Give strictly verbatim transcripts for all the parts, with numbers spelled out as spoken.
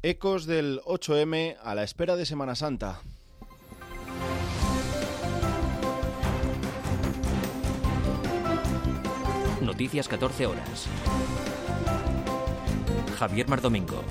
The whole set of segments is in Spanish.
Ecos del ocho eme a la espera de Semana Santa. Noticias catorce horas. Javier Mardomingo.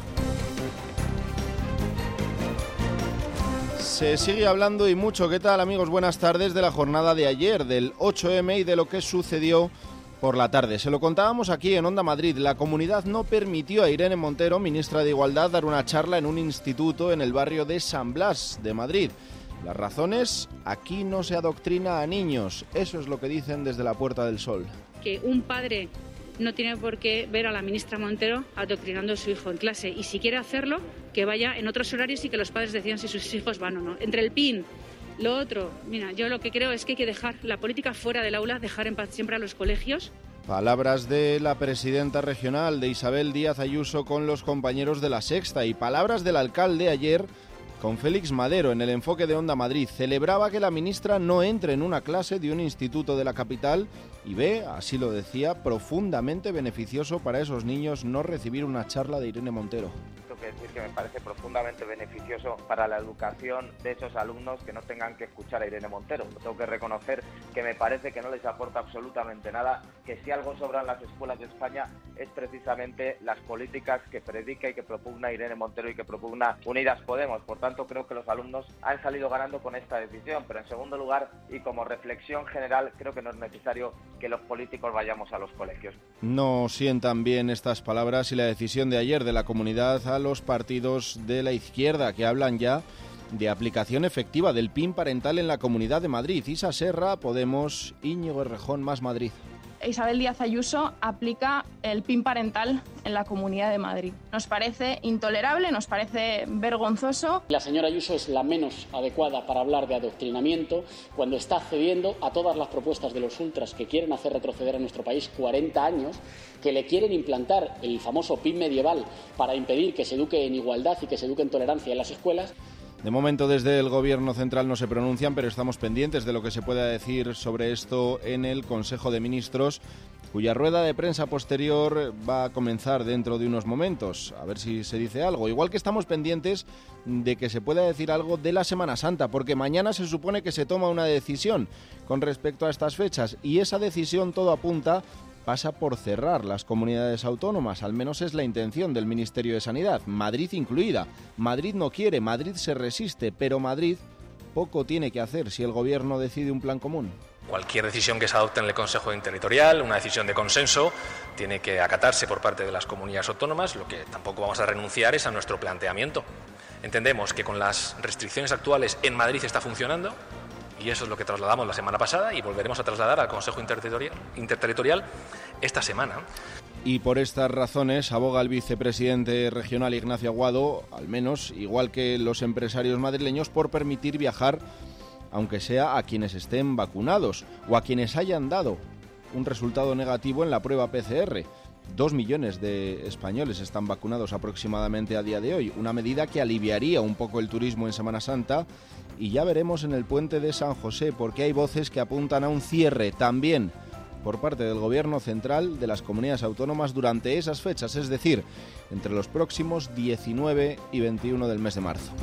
Se sigue hablando y mucho. ¿Qué tal, amigos? Buenas tardes. De la jornada de ayer, del ocho eme y de lo que sucedió por la tarde. Se lo contábamos aquí en Onda Madrid. La comunidad no permitió a Irene Montero, ministra de Igualdad, dar una charla en un instituto en el barrio de San Blas de Madrid. Las razones: aquí no se adoctrina a niños. Eso es lo que dicen desde la Puerta del Sol. Que un padre no tiene por qué ver a la ministra Montero adoctrinando a su hijo en clase, y si quiere hacerlo, que vaya en otros horarios y que los padres decidan si sus hijos van o no. Entre el P I N, lo otro, mira, yo lo que creo es que hay que dejar la política fuera del aula, dejar en paz siempre a los colegios. Palabras de la presidenta regional, de Isabel Díaz Ayuso, con los compañeros de La Sexta, y palabras del alcalde ayer con Félix Madero en el Enfoque de Onda Madrid. Celebraba que la ministra no entre en una clase de un instituto de la capital y ve, así lo decía, profundamente beneficioso para esos niños no recibir una charla de Irene Montero. Tengo que decir que me parece profundamente beneficioso para la educación de esos alumnos que no tengan que escuchar a Irene Montero. Tengo que reconocer que me parece que no les aporta absolutamente nada, que si algo sobra en las escuelas de España es precisamente las políticas que predica y que propugna Irene Montero y que propugna Unidas Podemos. Por tanto, creo que los alumnos han salido ganando con esta decisión, pero en segundo lugar, y como reflexión general, creo que no es necesario que los políticos vayamos a los colegios. No sientan bien estas palabras y la decisión de ayer de la comunidad a los partidos de la izquierda, que hablan ya de aplicación efectiva del P I N parental en la Comunidad de Madrid. Isa Serra, Podemos, Íñigo Errejón, Más Madrid. Isabel Díaz Ayuso aplica el P I N parental en la Comunidad de Madrid. Nos parece intolerable, nos parece vergonzoso. La señora Ayuso es la menos adecuada para hablar de adoctrinamiento cuando está cediendo a todas las propuestas de los ultras que quieren hacer retroceder a nuestro país cuarenta años, que le quieren implantar el famoso P I N medieval para impedir que se eduque en igualdad y que se eduque en tolerancia en las escuelas. De momento desde el Gobierno central no se pronuncian, pero estamos pendientes de lo que se pueda decir sobre esto en el Consejo de Ministros, cuya rueda de prensa posterior va a comenzar dentro de unos momentos. A ver si se dice algo. Igual que estamos pendientes de que se pueda decir algo de la Semana Santa, porque mañana se supone que se toma una decisión con respecto a estas fechas, y esa decisión, todo apunta, pasa por cerrar las comunidades autónomas. Al menos es la intención del Ministerio de Sanidad, Madrid incluida. Madrid no quiere, Madrid se resiste, pero Madrid poco tiene que hacer si el Gobierno decide un plan común. Cualquier decisión que se adopte en el Consejo Interterritorial, una decisión de consenso, tiene que acatarse por parte de las comunidades autónomas. Lo que tampoco vamos a renunciar es a nuestro planteamiento. Entendemos que con las restricciones actuales en Madrid está funcionando, y eso es lo que trasladamos la semana pasada y volveremos a trasladar al Consejo Interterritorial, Interterritorial esta semana. Y por estas razones aboga el vicepresidente regional Ignacio Aguado, al menos, igual que los empresarios madrileños, por permitir viajar, aunque sea a quienes estén vacunados o a quienes hayan dado un resultado negativo en la prueba P C R. Dos millones de españoles están vacunados aproximadamente a día de hoy, una medida que aliviaría un poco el turismo en Semana Santa, y ya veremos en el puente de San José, porque hay voces que apuntan a un cierre también por parte del Gobierno central de las comunidades autónomas durante esas fechas, es decir, entre los próximos diecinueve y veintiuno del mes de marzo.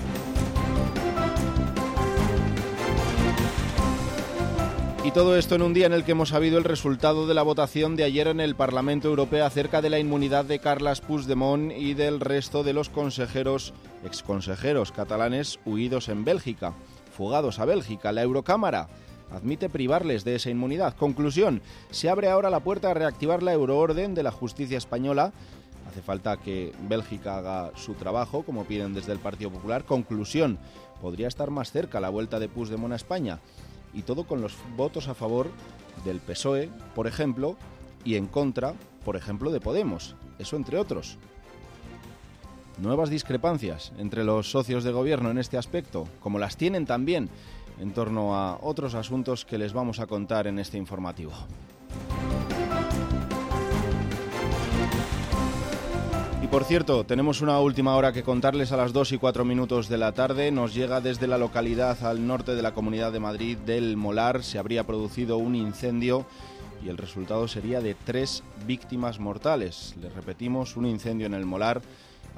Y todo esto en un día en el que hemos sabido el resultado de la votación de ayer en el Parlamento Europeo acerca de la inmunidad de Carles Puigdemont y del resto de los consejeros, exconsejeros catalanes huidos en Bélgica, fugados a Bélgica. La Eurocámara admite privarles de esa inmunidad. Conclusión: se abre ahora la puerta a reactivar la euroorden de la justicia española. Hace falta que Bélgica haga su trabajo, como piden desde el Partido Popular. Conclusión: podría estar más cerca la vuelta de Puigdemont a España. Y todo con los votos a favor del P S O E, por ejemplo, y en contra, por ejemplo, de Podemos. Eso entre otros. Nuevas discrepancias entre los socios de gobierno en este aspecto, como las tienen también en torno a otros asuntos que les vamos a contar en este informativo. Y por cierto, tenemos una última hora que contarles a las dos y cuatro minutos de la tarde. Nos llega desde la localidad al norte de la Comunidad de Madrid, del Molar. Se habría producido un incendio y el resultado sería de tres víctimas mortales. Les repetimos, un incendio en el Molar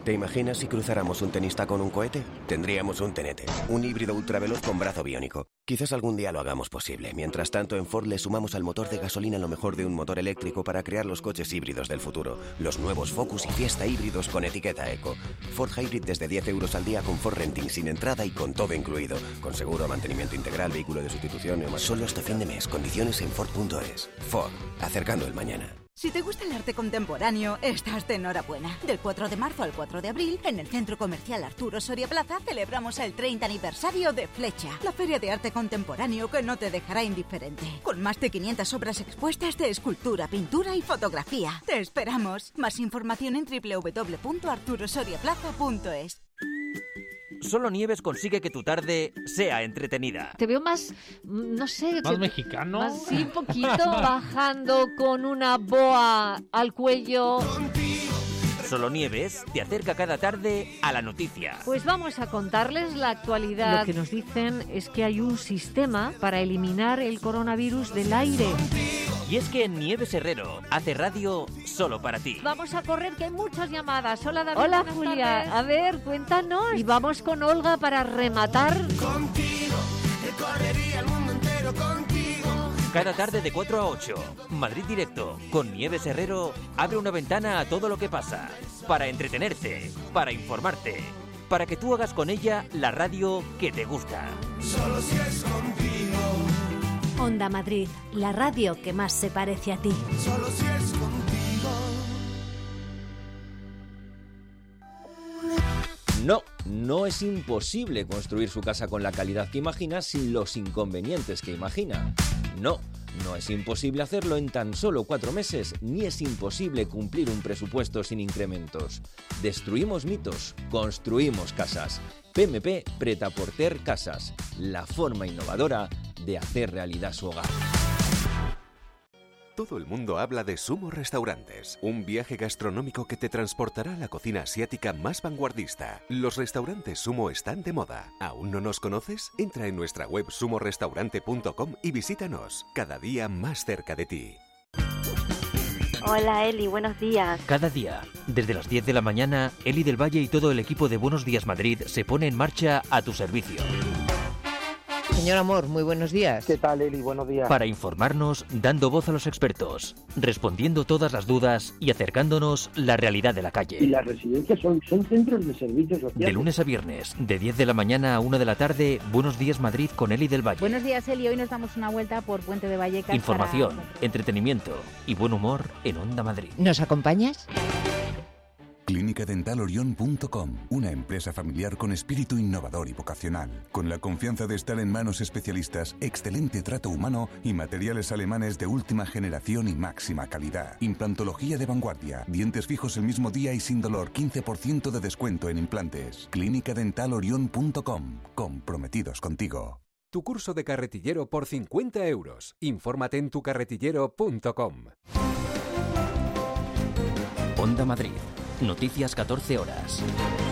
¿Te imaginas si cruzáramos un tenista con un cohete? Tendríamos un tenete, un híbrido ultraveloz con brazo biónico. Quizás algún día lo hagamos posible. Mientras tanto, en Ford le sumamos al motor de gasolina lo mejor de un motor eléctrico para crear los coches híbridos del futuro. Los nuevos Focus y Fiesta híbridos con etiqueta Eco. Ford Hybrid desde diez euros al día con Ford Renting sin entrada y con todo incluido. Con seguro, mantenimiento integral, vehículo de sustitución... Solo hasta fin de mes. Condiciones en Ford punto es. Ford. Acercando el mañana. Si te gusta el arte contemporáneo, estás de enhorabuena. Del cuatro de marzo al cuatro de abril, en el Centro Comercial Arturo Soria Plaza, celebramos el treinta aniversario de Flecha, la feria de arte contemporáneo que no te dejará indiferente. Con más de quinientas obras expuestas de escultura, pintura y fotografía. ¡Te esperamos! Más información en doble u doble u doble u punto arturo soria plaza punto es. Solo Nieves consigue que tu tarde sea entretenida. Te veo más, no sé... ¿Más que, mexicano? Más, sí, un poquito, bajando con una boa al cuello. Solo Nieves te acerca cada tarde a la noticia. Pues vamos a contarles la actualidad. Lo que nos dicen es que hay un sistema para eliminar el coronavirus del aire. Y es que Nieves Herrero hace radio solo para ti. Vamos a correr, que hay muchas llamadas. Hola, David. Hola, buenas Julia. tardes. A ver, cuéntanos. Y vamos con Olga para rematar. Contigo, te correría el mundo entero contigo. Cada tarde de cuatro a ocho, Madrid Directo, con Nieves Herrero, abre una ventana a todo lo que pasa. Para entretenerte, para informarte, para que tú hagas con ella la radio que te gusta. Solo si es contigo. Onda Madrid, la radio que más se parece a ti. Solo si es contigo. No, no es imposible construir su casa con la calidad que imagina sin los inconvenientes que imagina. No, no es imposible hacerlo en tan solo cuatro meses, ni es imposible cumplir un presupuesto sin incrementos. Destruimos mitos, construimos casas. P M P Pret-a-Porter Casas, la forma innovadora de hacer realidad su hogar. Todo el mundo habla de Sumo Restaurantes, un viaje gastronómico que te transportará a la cocina asiática más vanguardista. Los restaurantes Sumo están de moda. ¿Aún no nos conoces? Entra en nuestra web sumo restaurante punto com y visítanos, cada día más cerca de ti. Hola Eli, buenos días. Cada día, desde las diez de la mañana, Eli del Valle y todo el equipo de Buenos Días Madrid se pone en marcha a tu servicio. Señor Amor, muy buenos días. ¿Qué tal, Eli? Buenos días. Para informarnos, dando voz a los expertos, respondiendo todas las dudas y acercándonos la realidad de la calle. Y las residencias son, son centros de servicios sociales. De lunes a viernes, de diez de la mañana a una de la tarde, Buenos Días Madrid con Eli del Valle. Buenos días, Eli. Hoy nos damos una vuelta por Puente de Vallecas. Información, para... entretenimiento y buen humor en Onda Madrid. ¿Nos acompañas? Clínica Dental Orión punto com, una empresa familiar con espíritu innovador y vocacional, con la confianza de estar en manos especialistas, excelente trato humano y materiales alemanes de última generación y máxima calidad. Implantología de vanguardia, dientes fijos el mismo día y sin dolor, quince por ciento de descuento en implantes. Clínica Dental Orión punto com, comprometidos contigo. Tu curso de carretillero por cincuenta euros. Infórmate en tu carretillero punto com. Onda Madrid. Noticias catorce horas.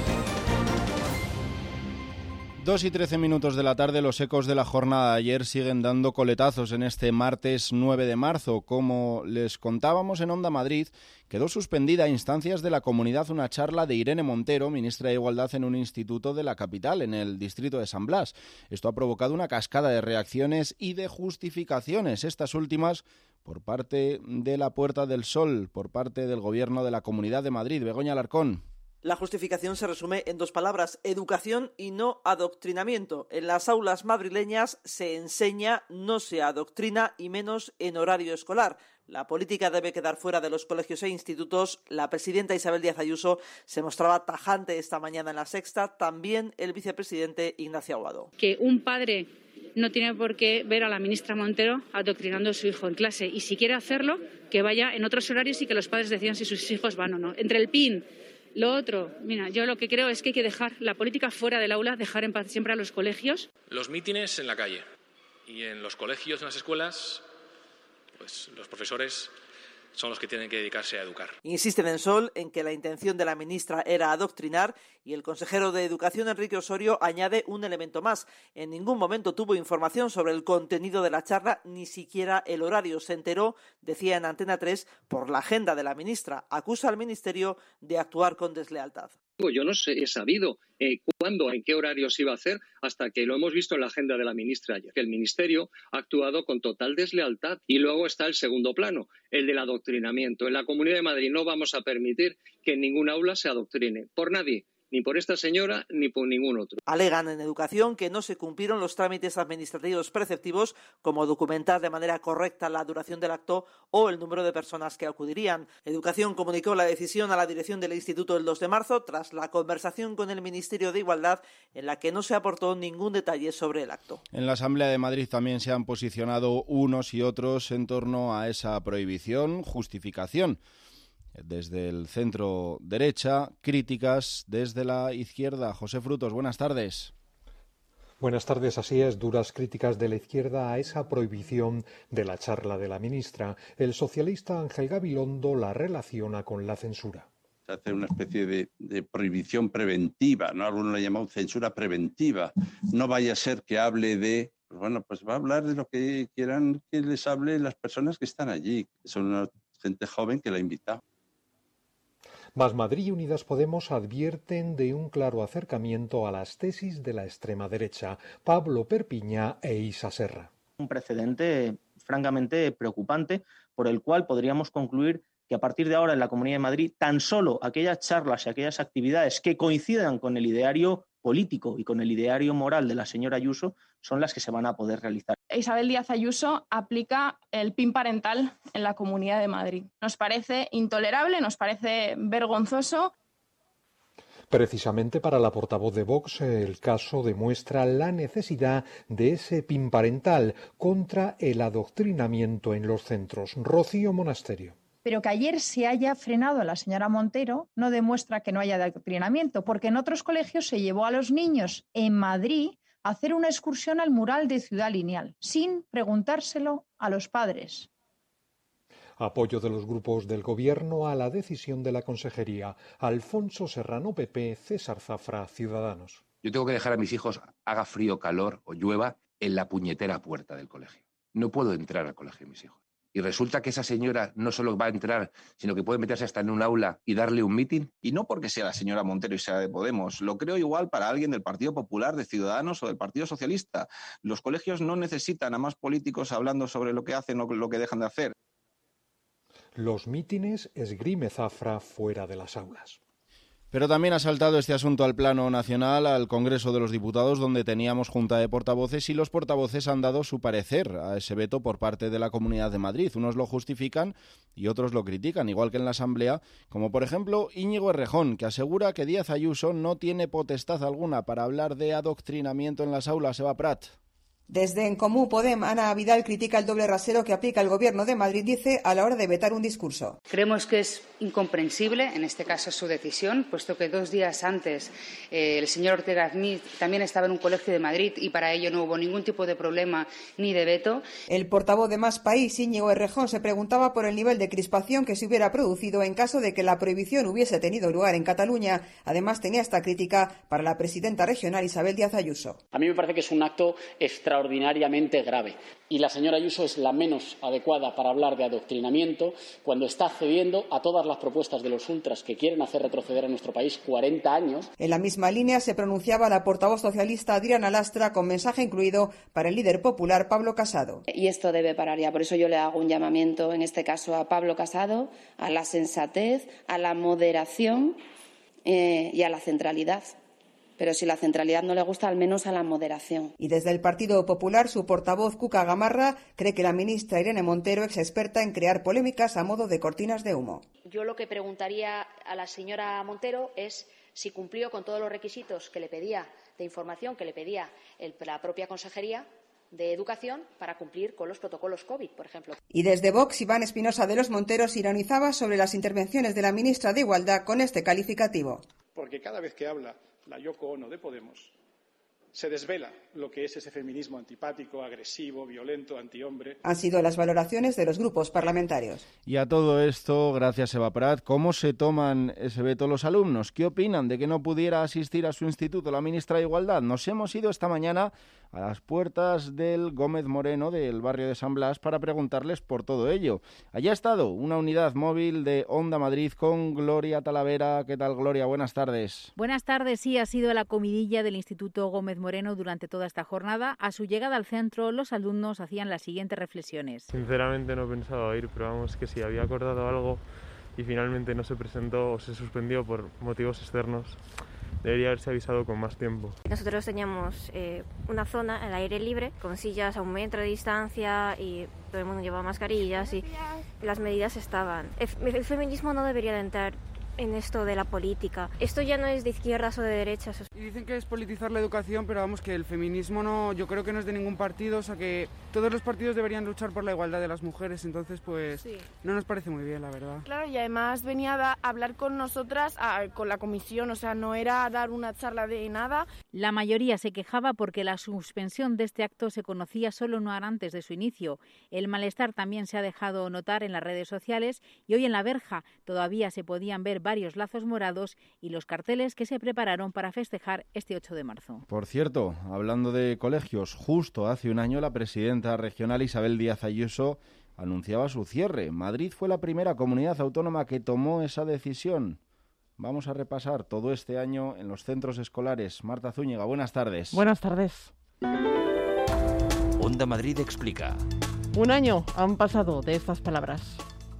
Dos y trece minutos de la tarde, los ecos de la jornada de ayer siguen dando coletazos en este martes nueve de marzo. Como les contábamos en Onda Madrid, quedó suspendida a instancias de la comunidad una charla de Irene Montero, ministra de Igualdad, en un instituto de la capital, en el distrito de San Blas. Esto ha provocado una cascada de reacciones y de justificaciones, estas últimas por parte de la Puerta del Sol, por parte del Gobierno de la Comunidad de Madrid. Begoña Alarcón. La justificación se resume en dos palabras: educación y no adoctrinamiento. En las aulas madrileñas se enseña, no se adoctrina, y menos en horario escolar. La política debe quedar fuera de los colegios e institutos. La presidenta Isabel Díaz Ayuso se mostraba tajante esta mañana en La Sexta, también el vicepresidente Ignacio Aguado. Que un padre no tiene por qué ver a la ministra Montero adoctrinando a su hijo en clase, y si quiere hacerlo, que vaya en otros horarios y que los padres decidan si sus hijos van o no. Entre el P I N, lo otro, mira, yo lo que creo es que hay que dejar la política fuera del aula, dejar en paz siempre a los colegios. Los mítines en la calle y en los colegios, en las escuelas, pues los profesores son los que tienen que dedicarse a educar. Insiste Densol en que la intención de la ministra era adoctrinar, y el consejero de Educación, Enrique Osorio, añade un elemento más. En ningún momento tuvo información sobre el contenido de la charla, ni siquiera el horario. Se enteró, decía en Antena tres, por la agenda de la ministra. Acusa al ministerio de actuar con deslealtad. Yo no sé, he sabido eh, cuándo, en qué horario se iba a hacer, hasta que lo hemos visto en la agenda de la ministra ayer, que el Ministerio ha actuado con total deslealtad. Y luego está el segundo plano, el del adoctrinamiento. En la Comunidad de Madrid no vamos a permitir que en ningún aula se adoctrine, por nadie. Ni por esta señora ni por ningún otro. Alegan en Educación que no se cumplieron los trámites administrativos preceptivos, como documentar de manera correcta la duración del acto o el número de personas que acudirían. Educación comunicó la decisión a la dirección del Instituto el dos de marzo, tras la conversación con el Ministerio de Igualdad, en la que no se aportó ningún detalle sobre el acto. En la Asamblea de Madrid también se han posicionado unos y otros en torno a esa prohibición, justificación. Desde el centro derecha, críticas desde la izquierda. José Frutos, buenas tardes. Buenas tardes, así es, duras críticas de la izquierda a esa prohibición de la charla de la ministra. El socialista Ángel Gabilondo la relaciona con la censura. Se hace una especie de, de prohibición preventiva, ¿no? Algunos la llaman censura preventiva. No vaya a ser que hable de... Pues bueno, pues va a hablar de lo que quieran que les hable las personas que están allí. Son una gente joven que la ha invitado. Más Madrid y Unidas Podemos advierten de un claro acercamiento a las tesis de la extrema derecha. Pablo Perpiñá e Isa Serra. Un precedente francamente preocupante por el cual podríamos concluir que a partir de ahora en la Comunidad de Madrid tan solo aquellas charlas y aquellas actividades que coincidan con el ideario político y con el ideario moral de la señora Ayuso son las que se van a poder realizar. Isabel Díaz Ayuso aplica el P I N parental en la Comunidad de Madrid. Nos parece intolerable, nos parece vergonzoso. Precisamente para la portavoz de Vox, el caso demuestra la necesidad de ese P I N parental contra el adoctrinamiento en los centros. Rocío Monasterio. Pero que ayer se haya frenado a la señora Montero no demuestra que no haya adoctrinamiento, porque en otros colegios se llevó a los niños en Madrid a hacer una excursión al mural de Ciudad Lineal, sin preguntárselo a los padres. Apoyo de los grupos del Gobierno a la decisión de la Consejería. Alfonso Serrano, P P, César Zafra, Ciudadanos. Yo tengo que dejar a mis hijos, haga frío, calor o llueva, en la puñetera puerta del colegio. No puedo entrar al colegio de mis hijos. Y resulta que esa señora no solo va a entrar, sino que puede meterse hasta en un aula y darle un mitin. Y no porque sea la señora Montero y sea de Podemos. Lo creo igual para alguien del Partido Popular, de Ciudadanos o del Partido Socialista. Los colegios no necesitan a más políticos hablando sobre lo que hacen o lo que dejan de hacer. Los mítines esgrime Zafra fuera de las aulas. Pero también ha saltado este asunto al plano nacional, al Congreso de los Diputados, donde teníamos junta de portavoces y los portavoces han dado su parecer a ese veto por parte de la Comunidad de Madrid. Unos lo justifican y otros lo critican, igual que en la Asamblea, como por ejemplo Íñigo Errejón, que asegura que Díaz Ayuso no tiene potestad alguna para hablar de adoctrinamiento en las aulas. Eva Prat. Desde En Comú Podem, Ana Vidal critica el doble rasero que aplica el Gobierno de Madrid, dice, a la hora de vetar un discurso. Creemos que es incomprensible, en este caso, su decisión, puesto que dos días antes eh, el señor Ortega Smith también estaba en un colegio de Madrid y para ello no hubo ningún tipo de problema ni de veto. El portavoz de Más País, Íñigo Errejón, se preguntaba por el nivel de crispación que se hubiera producido en caso de que la prohibición hubiese tenido lugar en Cataluña. Además, tenía esta crítica para la presidenta regional Isabel Díaz Ayuso. A mí me parece que es un acto extraordinario. extraordinariamente grave. Y la señora Ayuso es la menos adecuada para hablar de adoctrinamiento cuando está cediendo a todas las propuestas de los ultras que quieren hacer retroceder a nuestro país cuarenta años. En la misma línea se pronunciaba la portavoz socialista Adriana Lastra con mensaje incluido para el líder popular Pablo Casado. Y esto debe parar ya. Por eso yo le hago un llamamiento, en este caso a Pablo Casado, a la sensatez, a la moderación eh, y a la centralidad. Pero si la centralidad no le gusta, al menos a la moderación. Y desde el Partido Popular, su portavoz Cuca Gamarra cree que la ministra Irene Montero es experta en crear polémicas a modo de cortinas de humo. Yo lo que preguntaría a la señora Montero es si cumplió con todos los requisitos que le pedía de información, que le pedía el, la propia Consejería de Educación para cumplir con los protocolos COVID, por ejemplo. Y desde Vox, Iván Espinosa de los Monteros ironizaba sobre las intervenciones de la ministra de Igualdad con este calificativo. Porque cada vez que habla la Yoko Ono de Podemos, se desvela lo que es ese feminismo antipático, agresivo, violento, antihombre. Han sido las valoraciones de los grupos parlamentarios. Y a todo esto, gracias Eva Prat, ¿cómo se toman ese veto los alumnos? ¿Qué opinan de que no pudiera asistir a su instituto la ministra de Igualdad? Nos hemos ido esta mañana a las puertas del Gómez Moreno del barrio de San Blas para preguntarles por todo ello. Allí ha estado una unidad móvil de Onda Madrid con Gloria Talavera. ¿Qué tal, Gloria? Buenas tardes. Buenas tardes. Sí, ha sido la comidilla del Instituto Gómez Moreno durante toda esta jornada. A su llegada al centro, los alumnos hacían las siguientes reflexiones. Sinceramente no pensaba ir, pero vamos, que si había acordado algo y finalmente no se presentó o se suspendió por motivos externos, debería haberse avisado con más tiempo. Nosotros teníamos eh, una zona al aire libre, con sillas a un metro de distancia y todo el mundo llevaba mascarillas y las medidas estaban. El, el feminismo no debería de entrar en esto de la política. Esto ya no es de izquierdas o de derechas. Y dicen que es politizar la educación, pero vamos, que el feminismo no, yo creo que no es de ningún partido, o sea que todos los partidos deberían luchar por la igualdad de las mujeres, entonces pues sí. No nos parece muy bien, la verdad. Claro, y además venía a hablar con nosotras, a, con la comisión, o sea, no era dar una charla de nada. La mayoría se quejaba porque la suspensión de este acto se conocía solo una hora antes de su inicio. El malestar también se ha dejado notar en las redes sociales y hoy en la verja todavía se podían ver varios lazos morados y los carteles que se prepararon para festejar este ocho de marzo. Por cierto, hablando de colegios, justo hace un año la presidenta regional Isabel Díaz Ayuso anunciaba su cierre. Madrid fue la primera comunidad autónoma que tomó esa decisión. Vamos a repasar todo este año en los centros escolares. Marta Zúñiga, buenas tardes. Buenas tardes. Onda Madrid explica. Un año han pasado de estas palabras.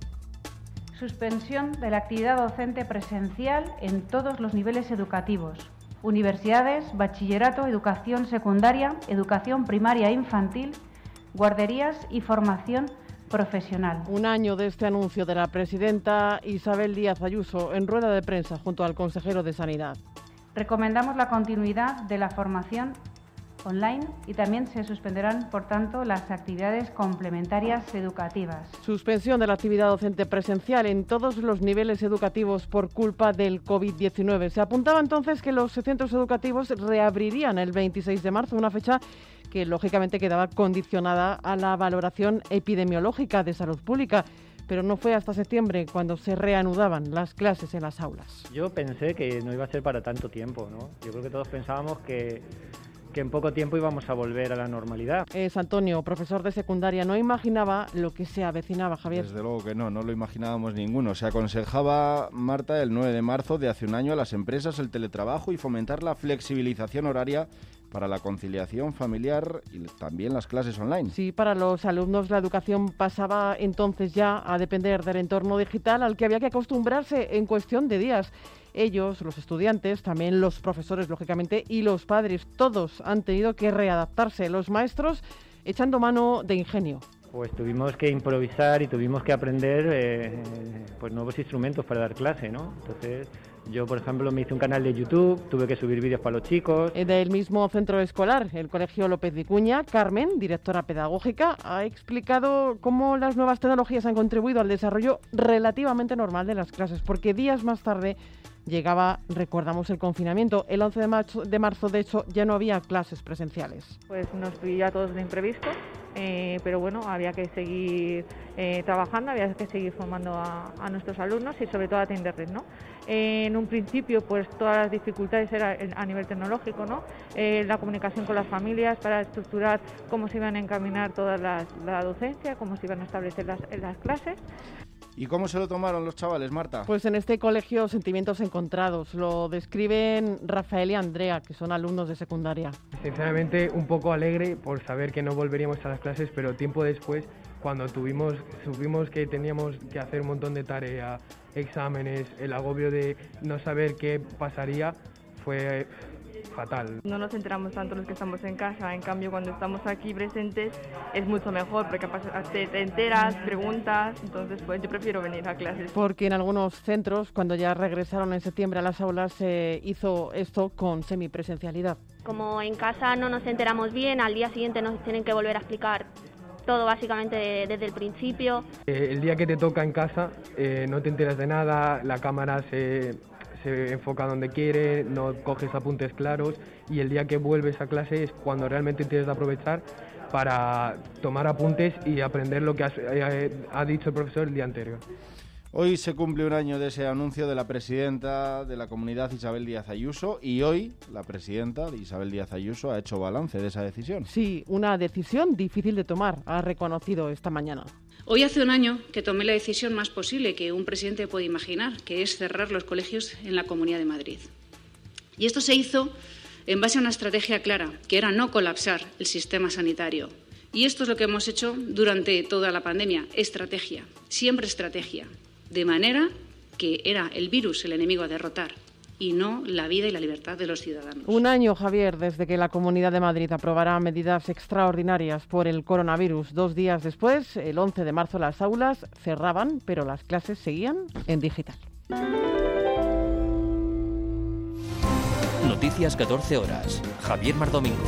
Suspensión de la actividad docente presencial en todos los niveles educativos. Universidades, bachillerato, educación secundaria, educación primaria e infantil, guarderías y formación profesional. Un año de este anuncio de la presidenta Isabel Díaz Ayuso en rueda de prensa junto al consejero de Sanidad. Recomendamos la continuidad de la formación online y también se suspenderán, por tanto, las actividades complementarias educativas. Suspensión de la actividad docente presencial en todos los niveles educativos por culpa del COVID diecinueve. Se apuntaba entonces que los centros educativos reabrirían el veintiséis de marzo, una fecha que lógicamente quedaba condicionada a la valoración epidemiológica de salud pública. Pero no fue hasta septiembre cuando se reanudaban las clases en las aulas. Yo pensé que no iba a ser para tanto tiempo, ¿no? Yo creo que todos pensábamos que... que en poco tiempo íbamos a volver a la normalidad. Es Antonio, profesor de secundaria, no imaginaba lo que se avecinaba, Javier. Desde luego que no, no lo imaginábamos ninguno. Se aconsejaba, Marta, el nueve de marzo de hace un año a las empresas el teletrabajo y fomentar la flexibilización horaria para la conciliación familiar y también las clases online. Sí, para los alumnos la educación pasaba entonces ya a depender del entorno digital al que había que acostumbrarse en cuestión de días. Ellos, los estudiantes, también los profesores, lógicamente, y los padres, todos han tenido que readaptarse. Los maestros echando mano de ingenio. Pues tuvimos que improvisar y tuvimos que aprender eh, pues nuevos instrumentos para dar clase, ¿no? Entonces, yo, por ejemplo, me hice un canal de YouTube, tuve que subir vídeos para los chicos. Del mismo centro escolar, el Colegio López Vicuña, Carmen, directora pedagógica, ha explicado cómo las nuevas tecnologías han contribuido al desarrollo relativamente normal de las clases, porque días más tarde llegaba, recordamos, el confinamiento. El once de marzo, de marzo, de hecho, ya no había clases presenciales. Pues nos pilló a todos de imprevisto, eh, pero bueno, había que seguir eh, trabajando, había que seguir formando a, a nuestros alumnos y sobre todo atenderles, ¿no? Eh, en un principio, pues todas las dificultades eran a nivel tecnológico, ¿no? Eh, la comunicación con las familias para estructurar cómo se iban a encaminar toda la, la docencia, cómo se iban a establecer las, las clases. ¿Y cómo se lo tomaron los chavales, Marta? Pues en este colegio sentimientos encontrados. Lo describen Rafael y Andrea, que son alumnos de secundaria. Sinceramente, un poco alegre por saber que no volveríamos a las clases, pero tiempo después, cuando tuvimos, supimos que teníamos que hacer un montón de tareas, exámenes, el agobio de no saber qué pasaría, fue fatal. No nos enteramos tanto los que estamos en casa, en cambio cuando estamos aquí presentes es mucho mejor porque te, te enteras, preguntas, entonces pues yo prefiero venir a clases. Porque en algunos centros, cuando ya regresaron en septiembre a las aulas, se hizo esto con semipresencialidad. Como en casa no nos enteramos bien, al día siguiente nos tienen que volver a explicar todo básicamente de, desde el principio. Eh, el día que te toca en casa eh, no te enteras de nada, la cámara se... se enfoca donde quiere, no coges apuntes claros y el día que vuelves a clase es cuando realmente tienes que aprovechar para tomar apuntes y aprender lo que has, eh, ha dicho el profesor el día anterior. Hoy se cumple un año de ese anuncio de la presidenta de la Comunidad, Isabel Díaz Ayuso, y hoy la presidenta Isabel Díaz Ayuso ha hecho balance de esa decisión. Sí, una decisión difícil de tomar, ha reconocido esta mañana. Hoy hace un año que tomé la decisión más posible que un presidente puede imaginar, que es cerrar los colegios en la Comunidad de Madrid. Y esto se hizo en base a una estrategia clara, que era no colapsar el sistema sanitario. Y esto es lo que hemos hecho durante toda la pandemia, estrategia, siempre estrategia. De manera que era el virus el enemigo a derrotar y no la vida y la libertad de los ciudadanos. Un año, Javier, desde que la Comunidad de Madrid aprobará medidas extraordinarias por el coronavirus. Dos días después, el once de marzo, las aulas cerraban, pero las clases seguían en digital. Noticias catorce horas. Javier Mardomingo.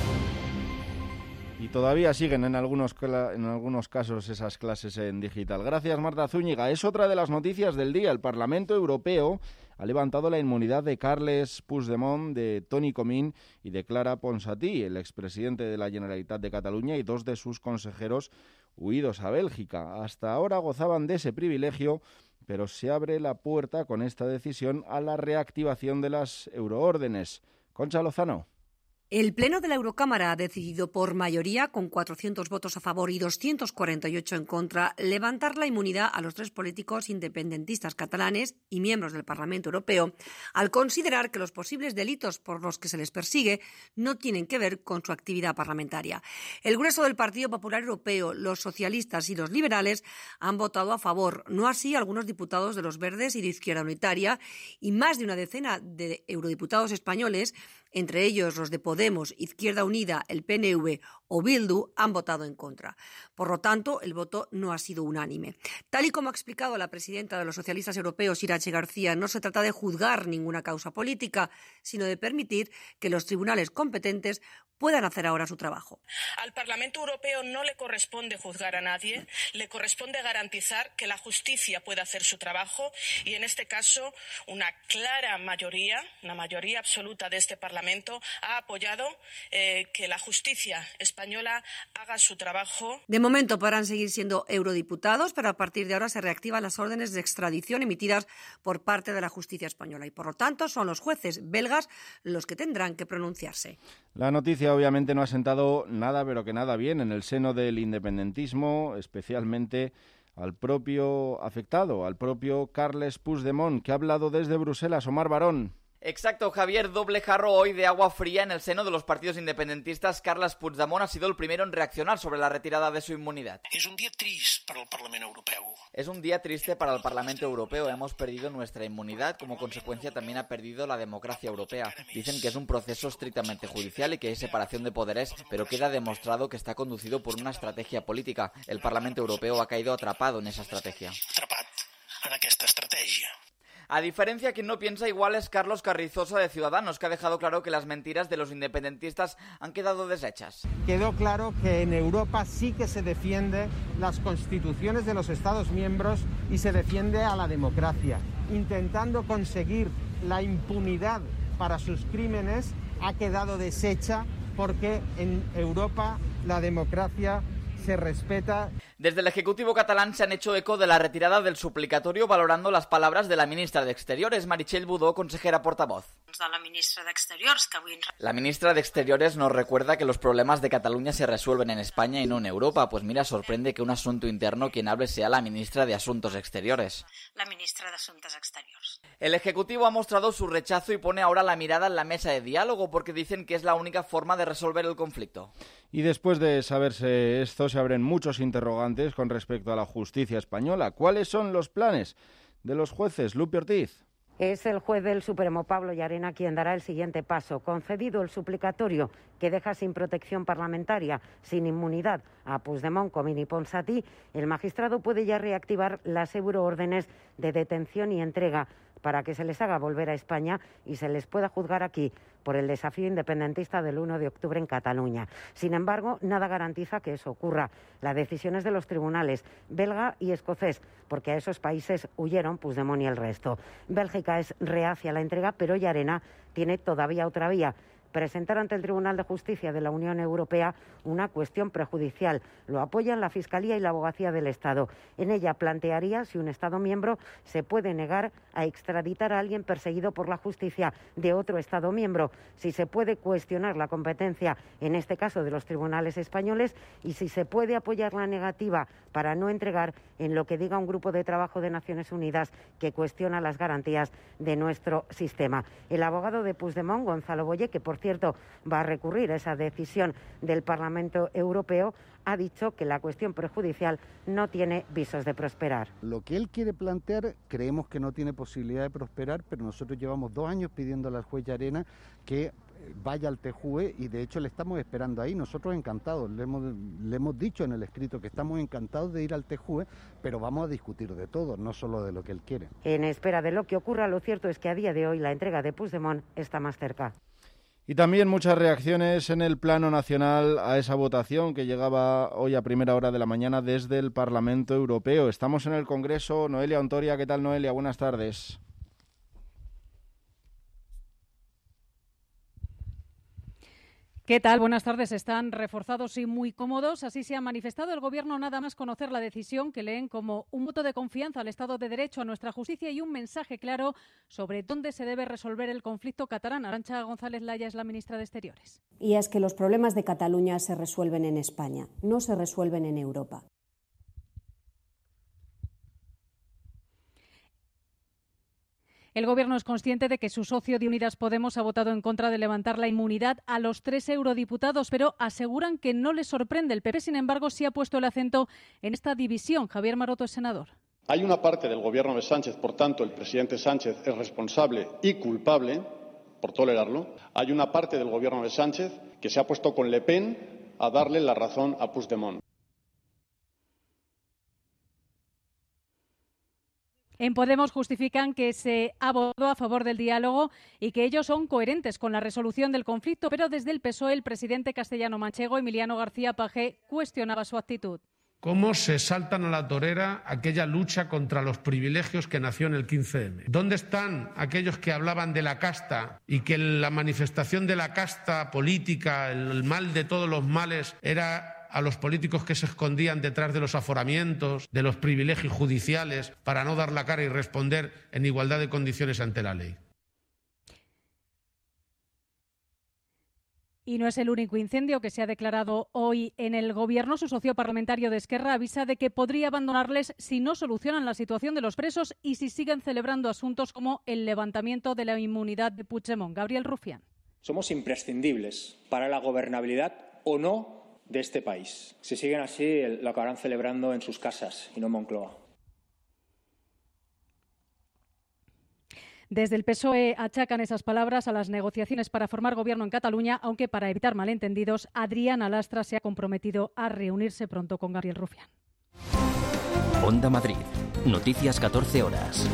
Y todavía siguen en algunos, en algunos casos esas clases en digital. Gracias, Marta Zúñiga. Es otra de las noticias del día. El Parlamento Europeo ha levantado la inmunidad de Carles Puigdemont, de Toni Comín y de Clara Ponsatí, el expresidente de la Generalitat de Cataluña, y dos de sus consejeros huidos a Bélgica. Hasta ahora gozaban de ese privilegio, pero se abre la puerta con esta decisión a la reactivación de las euroórdenes. Concha Lozano. El Pleno de la Eurocámara ha decidido por mayoría, con cuatrocientos votos a favor y doscientos cuarenta y ocho en contra, levantar la inmunidad a los tres políticos independentistas catalanes y miembros del Parlamento Europeo, al considerar que los posibles delitos por los que se les persigue no tienen que ver con su actividad parlamentaria. El grueso del Partido Popular Europeo, los socialistas y los liberales han votado a favor, no así algunos diputados de los Verdes y de Izquierda Unitaria, y más de una decena de eurodiputados españoles, entre ellos los de Podemos, Izquierda Unida, el P N V o Bildu, han votado en contra. Por lo tanto, el voto no ha sido unánime. Tal y como ha explicado la presidenta de los socialistas europeos, Iratxe García, no se trata de juzgar ninguna causa política, sino de permitir que los tribunales competentes puedan hacer ahora su trabajo. Al Parlamento Europeo no le corresponde juzgar a nadie, le corresponde garantizar que la justicia pueda hacer su trabajo y, en este caso, una clara mayoría, una mayoría absoluta de este Parlamento ha apoyado eh, que la justicia española haga su trabajo. De momento podrán seguir siendo eurodiputados, pero a partir de ahora se reactivan las órdenes de extradición emitidas por parte de la justicia española y, por lo tanto, son los jueces belgas los que tendrán que pronunciarse. La noticia obviamente no ha sentado nada, pero que nada bien en el seno del independentismo, especialmente al propio afectado, al propio Carles Puigdemont, que ha hablado desde Bruselas. Omar Barón. Exacto, Javier, doble jarro hoy de agua fría en el seno de los partidos independentistas. Carles Puigdemont ha sido el primero en reaccionar sobre la retirada de su inmunidad. Es un día triste para el Parlamento Europeo. Es un día triste para el Parlamento Europeo. Hemos perdido nuestra inmunidad, como consecuencia también ha perdido la democracia europea. Dicen que es un proceso estrictamente judicial y que hay separación de poderes, pero queda demostrado que está conducido por una estrategia política. El Parlamento Europeo ha caído atrapado en esa estrategia. Atrapat en aquesta estratègia. A diferencia, quien no piensa igual es Carlos Carrizosa de Ciudadanos, que ha dejado claro que las mentiras de los independentistas han quedado deshechas. Quedó claro que en Europa sí que se defiende las constituciones de los Estados miembros y se defiende a la democracia. Intentando conseguir la impunidad para sus crímenes ha quedado deshecha porque en Europa la democracia se respeta. Desde el Ejecutivo catalán se han hecho eco de la retirada del suplicatorio, valorando las palabras de la ministra de Exteriores, Meritxell Budó, consejera portavoz. De la ministra d'Exteriors, que avui... La ministra de Exteriores nos recuerda que los problemas de Cataluña se resuelven en España y no en Europa. Pues mira, sorprende que un asunto interno quien hable sea la ministra de Asuntos Exteriores. La ministra de Asuntos Exteriors. El Ejecutivo ha mostrado su rechazo y pone ahora la mirada en la mesa de diálogo porque dicen que es la única forma de resolver el conflicto. Y después de saberse esto, se abren muchos interrogantes con respecto a la justicia española. ¿Cuáles son los planes de los jueces? Lupi Ortiz. Es el juez del Supremo, Pablo Llarena, quien dará el siguiente paso. Concedido el suplicatorio que deja sin protección parlamentaria, sin inmunidad a Puigdemont, Comín y Ponsatí, el magistrado puede ya reactivar las euroórdenes de detención y entrega para que se les haga volver a España y se les pueda juzgar aquí por el desafío independentista del uno de octubre en Cataluña. Sin embargo, nada garantiza que eso ocurra. La decisión es de los tribunales belga y escocés, porque a esos países huyeron Puigdemont y el resto. Bélgica es reacia a la entrega, pero Llarena tiene todavía otra vía, presentar ante el Tribunal de Justicia de la Unión Europea una cuestión prejudicial. Lo apoyan la Fiscalía y la Abogacía del Estado. En ella plantearía si un Estado miembro se puede negar a extraditar a alguien perseguido por la justicia de otro Estado miembro, si se puede cuestionar la competencia, en este caso de los tribunales españoles, y si se puede apoyar la negativa para no entregar en lo que diga un grupo de trabajo de Naciones Unidas que cuestiona las garantías de nuestro sistema. El abogado de Puigdemont, Gonzalo Boye, que por cierto va a recurrir a esa decisión del Parlamento Europeo, ha dicho que la cuestión prejudicial no tiene visos de prosperar. Lo que él quiere plantear creemos que no tiene posibilidad de prosperar, pero nosotros llevamos dos años pidiéndole al juez Llarena que vaya al T J U E y de hecho le estamos esperando ahí. Nosotros encantados, le hemos, le hemos dicho en el escrito que estamos encantados de ir al T J U E, pero vamos a discutir de todo, no solo de lo que él quiere. En espera de lo que ocurra, lo cierto es que a día de hoy la entrega de Puigdemont está más cerca. Y también muchas reacciones en el plano nacional a esa votación que llegaba hoy a primera hora de la mañana desde el Parlamento Europeo. Estamos en el Congreso. Noelia Ontoria, ¿qué tal, Noelia? Buenas tardes. ¿Qué tal? Buenas tardes. Están reforzados y muy cómodos. Así se ha manifestado el Gobierno nada más conocer la decisión, que leen como un voto de confianza al Estado de Derecho, a nuestra justicia y un mensaje claro sobre dónde se debe resolver el conflicto catalán. Arantxa González Laya es la ministra de Exteriores. Y es que los problemas de Cataluña se resuelven en España, no se resuelven en Europa. El Gobierno es consciente de que su socio de Unidas Podemos ha votado en contra de levantar la inmunidad a los tres eurodiputados, pero aseguran que no les sorprende. El P P, sin embargo, sí ha puesto el acento en esta división. Javier Maroto es senador. Hay una parte del Gobierno de Sánchez, por tanto, el presidente Sánchez es responsable y culpable por tolerarlo. Hay una parte del Gobierno de Sánchez que se ha puesto con Le Pen a darle la razón a Puigdemont. En Podemos justifican que se ha votado a favor del diálogo y que ellos son coherentes con la resolución del conflicto, pero desde el P S O E el presidente castellano-manchego, Emiliano García Paje, cuestionaba su actitud. ¿Cómo se saltan a la torera aquella lucha contra los privilegios que nació en el quince eme? ¿Dónde están aquellos que hablaban de la casta y que la manifestación de la casta política, el mal de todos los males, era a los políticos que se escondían detrás de los aforamientos, de los privilegios judiciales, para no dar la cara y responder en igualdad de condiciones ante la ley? Y no es el único incendio que se ha declarado hoy en el Gobierno. Su socio parlamentario de Esquerra avisa de que podría abandonarles si no solucionan la situación de los presos y si siguen celebrando asuntos como el levantamiento de la inmunidad de Puigdemont. Gabriel Rufián. Somos imprescindibles para la gobernabilidad o no de este país. Si siguen así, lo acabarán celebrando en sus casas y no en Moncloa. Desde el P S O E achacan esas palabras a las negociaciones para formar gobierno en Cataluña, aunque para evitar malentendidos, Adriana Lastra se ha comprometido a reunirse pronto con Gabriel Rufián. Onda Madrid. Noticias catorce horas.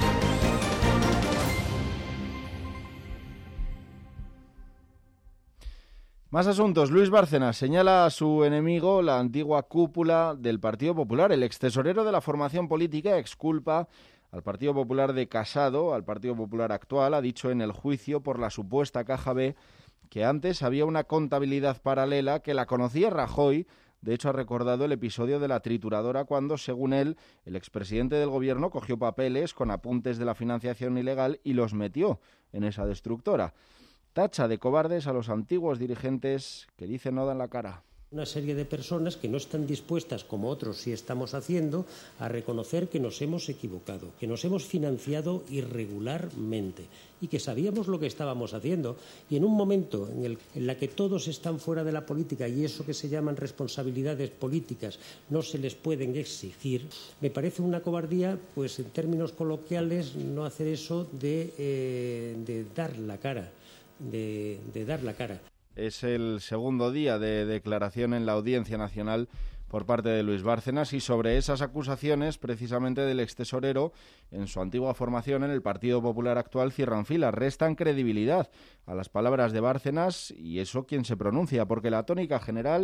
Más asuntos. Luis Bárcenas señala a su enemigo, la antigua cúpula del Partido Popular. El extesorero de la formación política exculpa al Partido Popular de Casado, al Partido Popular actual. Ha dicho en el juicio por la supuesta Caja B que antes había una contabilidad paralela que la conocía Rajoy. De hecho, ha recordado el episodio de la trituradora cuando, según él, el expresidente del Gobierno cogió papeles con apuntes de la financiación ilegal y los metió en esa destructora. Tacha de cobardes a los antiguos dirigentes que dicen no dan la cara. Una serie de personas que no están dispuestas, como otros sí estamos haciendo, a reconocer que nos hemos equivocado, que nos hemos financiado irregularmente y que sabíamos lo que estábamos haciendo. Y en un momento en el en la que todos están fuera de la política y eso que se llaman responsabilidades políticas no se les pueden exigir, me parece una cobardía, pues en términos coloquiales, no hacer eso de, eh, de dar la cara. De, de dar la cara. Es el segundo día de declaración en la Audiencia Nacional por parte de Luis Bárcenas y sobre esas acusaciones precisamente del extesorero en su antigua formación en el Partido Popular actual cierran filas, restan credibilidad a las palabras de Bárcenas y eso quien se pronuncia, porque la tónica general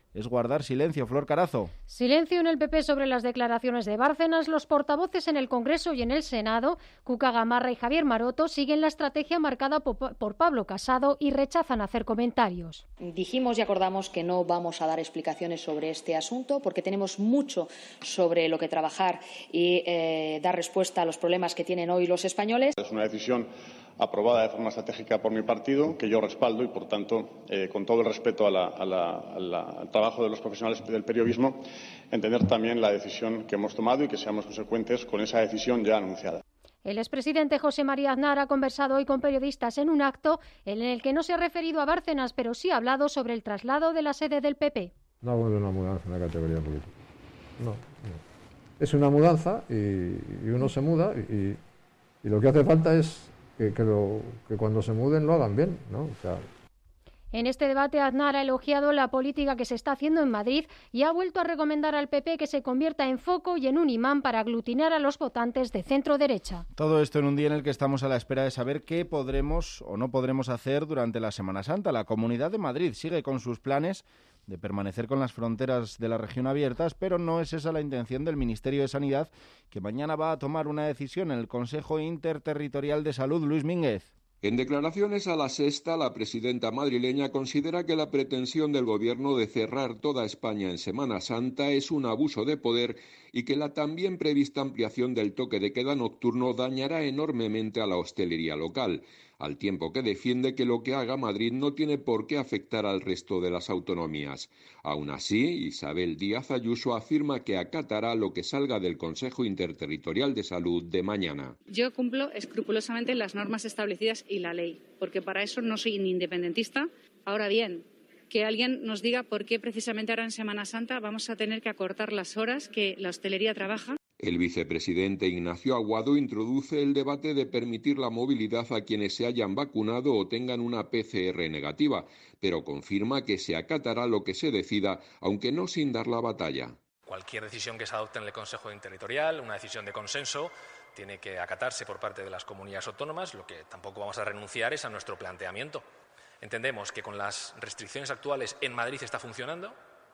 es guardar silencio. Flor Carazo. Silencio en el P P sobre las declaraciones de Bárcenas. Los portavoces en el Congreso y en el Senado, Cuca Gamarra y Javier Maroto, siguen la estrategia marcada por Pablo Casado y rechazan hacer comentarios. Dijimos y acordamos que no vamos a dar explicaciones sobre este asunto porque tenemos mucho sobre lo que trabajar y eh, dar respuesta a los problemas que tienen hoy los españoles. Es una decisión aprobada de forma estratégica por mi partido, que yo respaldo y, por tanto, eh, con todo el respeto a la, a la, a la, al trabajo de los profesionales del periodismo, entender también la decisión que hemos tomado y que seamos consecuentes con esa decisión ya anunciada. El expresidente José María Aznar ha conversado hoy con periodistas en un acto en el que no se ha referido a Bárcenas, pero sí ha hablado sobre el traslado de la sede del P P. No hablo de una mudanza en la categoría política. No, no. Es una mudanza y, y uno se muda y, y lo que hace falta es Que, que, lo, que cuando se muden lo hagan bien, ¿no? O sea... En este debate, Aznar ha elogiado la política que se está haciendo en Madrid y ha vuelto a recomendar al P P que se convierta en foco y en un imán para aglutinar a los votantes de centro-derecha. Todo esto en un día en el que estamos a la espera de saber qué podremos o no podremos hacer durante la Semana Santa. La Comunidad de Madrid sigue con sus planes de permanecer con las fronteras de la región abiertas, pero no es esa la intención del Ministerio de Sanidad, que mañana va a tomar una decisión en el Consejo Interterritorial de Salud. Luis Mínguez. En declaraciones a La Sexta, la presidenta madrileña considera que la pretensión del Gobierno de cerrar toda España en Semana Santa es un abuso de poder y que la también prevista ampliación del toque de queda nocturno dañará enormemente a la hostelería local, al tiempo que defiende que lo que haga Madrid no tiene por qué afectar al resto de las autonomías. Aún así, Isabel Díaz Ayuso afirma que acatará lo que salga del Consejo Interterritorial de Salud de mañana. Yo cumplo escrupulosamente las normas establecidas y la ley, porque para eso no soy ni independentista. Ahora bien, que alguien nos diga por qué precisamente ahora en Semana Santa vamos a tener que acortar las horas que la hostelería trabaja. El vicepresidente Ignacio Aguado introduce el debate de permitir la movilidad a quienes se hayan vacunado o tengan una P C R negativa, pero confirma que se acatará lo que se decida, aunque no sin dar la batalla. Cualquier decisión que se adopte en el Consejo Interterritorial, una decisión de consenso, tiene que acatarse por parte de las comunidades autónomas. Lo que tampoco vamos a renunciar es a nuestro planteamiento. Entendemos que con las restricciones actuales en Madrid está funcionando.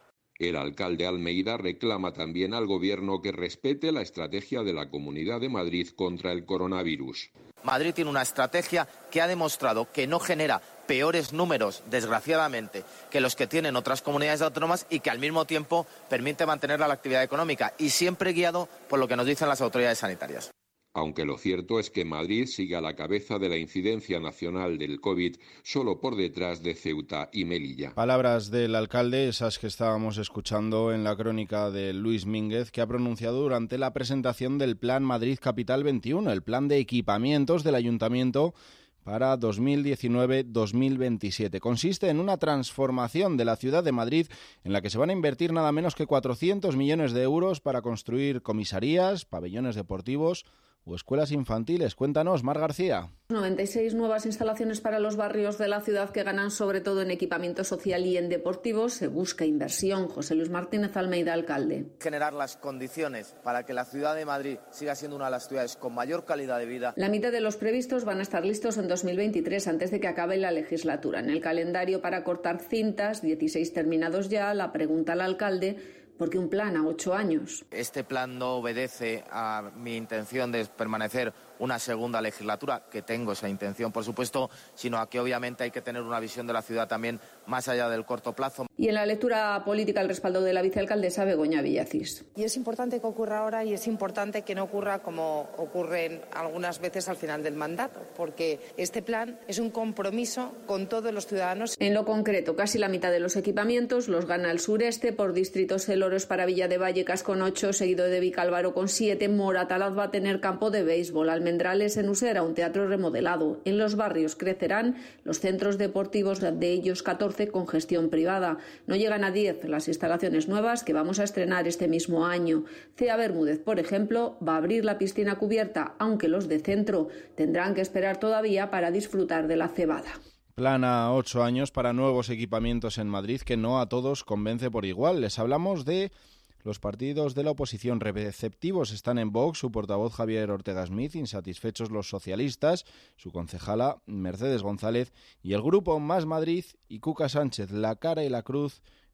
El alcalde Almeida reclama también al Gobierno que respete la estrategia de la Comunidad de Madrid contra el coronavirus. Madrid tiene una estrategia que ha demostrado que no genera peores números, desgraciadamente, que los que tienen otras comunidades autónomas y que al mismo tiempo permite mantener la actividad económica y siempre guiado por lo que nos dicen las autoridades sanitarias. Aunque lo cierto es que Madrid sigue a la cabeza de la incidencia nacional del COVID, solo por detrás de Ceuta y Melilla. Palabras del alcalde, esas que estábamos escuchando en la crónica de Luis Mínguez, que ha pronunciado durante la presentación del Plan Madrid Capital veintiuno, el plan de equipamientos del Ayuntamiento para dos mil diecinueve dos mil veintisiete. Consiste en una transformación de la ciudad de Madrid en la que se van a invertir nada menos que cuatrocientos millones de euros para construir comisarías, pabellones deportivos o escuelas infantiles. Cuéntanos, Mar García. noventa y seis nuevas instalaciones para los barrios de la ciudad que ganan sobre todo en equipamiento social y en deportivos. Se busca inversión. José Luis Martínez Almeida, alcalde. Generar las condiciones para que la ciudad de Madrid siga siendo una de las ciudades con mayor calidad de vida. La mitad de los previstos van a estar listos en dos mil veintitrés, antes de que acabe la legislatura. En el calendario para cortar cintas, dieciséis terminados ya. La pregunta al alcalde: ¿por qué un plan a ocho años? Este plan no obedece a mi intención de permanecer una segunda legislatura, que tengo esa intención, por supuesto, sino a que obviamente hay que tener una visión de la ciudad también más allá del corto plazo. Y en la lectura política, el respaldo de la vicealcaldesa Begoña Villacís. Y es importante que ocurra ahora y es importante que no ocurra como ocurre algunas veces al final del mandato, porque este plan es un compromiso con todos los ciudadanos. En lo concreto, casi la mitad de los equipamientos los gana el sureste. Por distritos, el oro es para Villa de Vallecas con ocho, seguido de Vicálvaro con siete. Moratalaz va a tener campo de béisbol. Almendrales en Usera, un teatro remodelado. En los barrios crecerán los centros deportivos, de ellos catorce con gestión privada. No llegan a diez las instalaciones nuevas que vamos a estrenar este mismo año. C E A Bermúdez, por ejemplo, va a abrir la piscina cubierta, aunque los de centro tendrán que esperar todavía para disfrutar de la cebada. Plan a ocho años para nuevos equipamientos en Madrid, que no a todos convence por igual. Les hablamos de los partidos de la oposición. Receptivos están en Vox, su portavoz Javier Ortega Smith, insatisfechos los socialistas, su concejala Mercedes González y el grupo Más Madrid y Cuca Sánchez, la cara y la cruz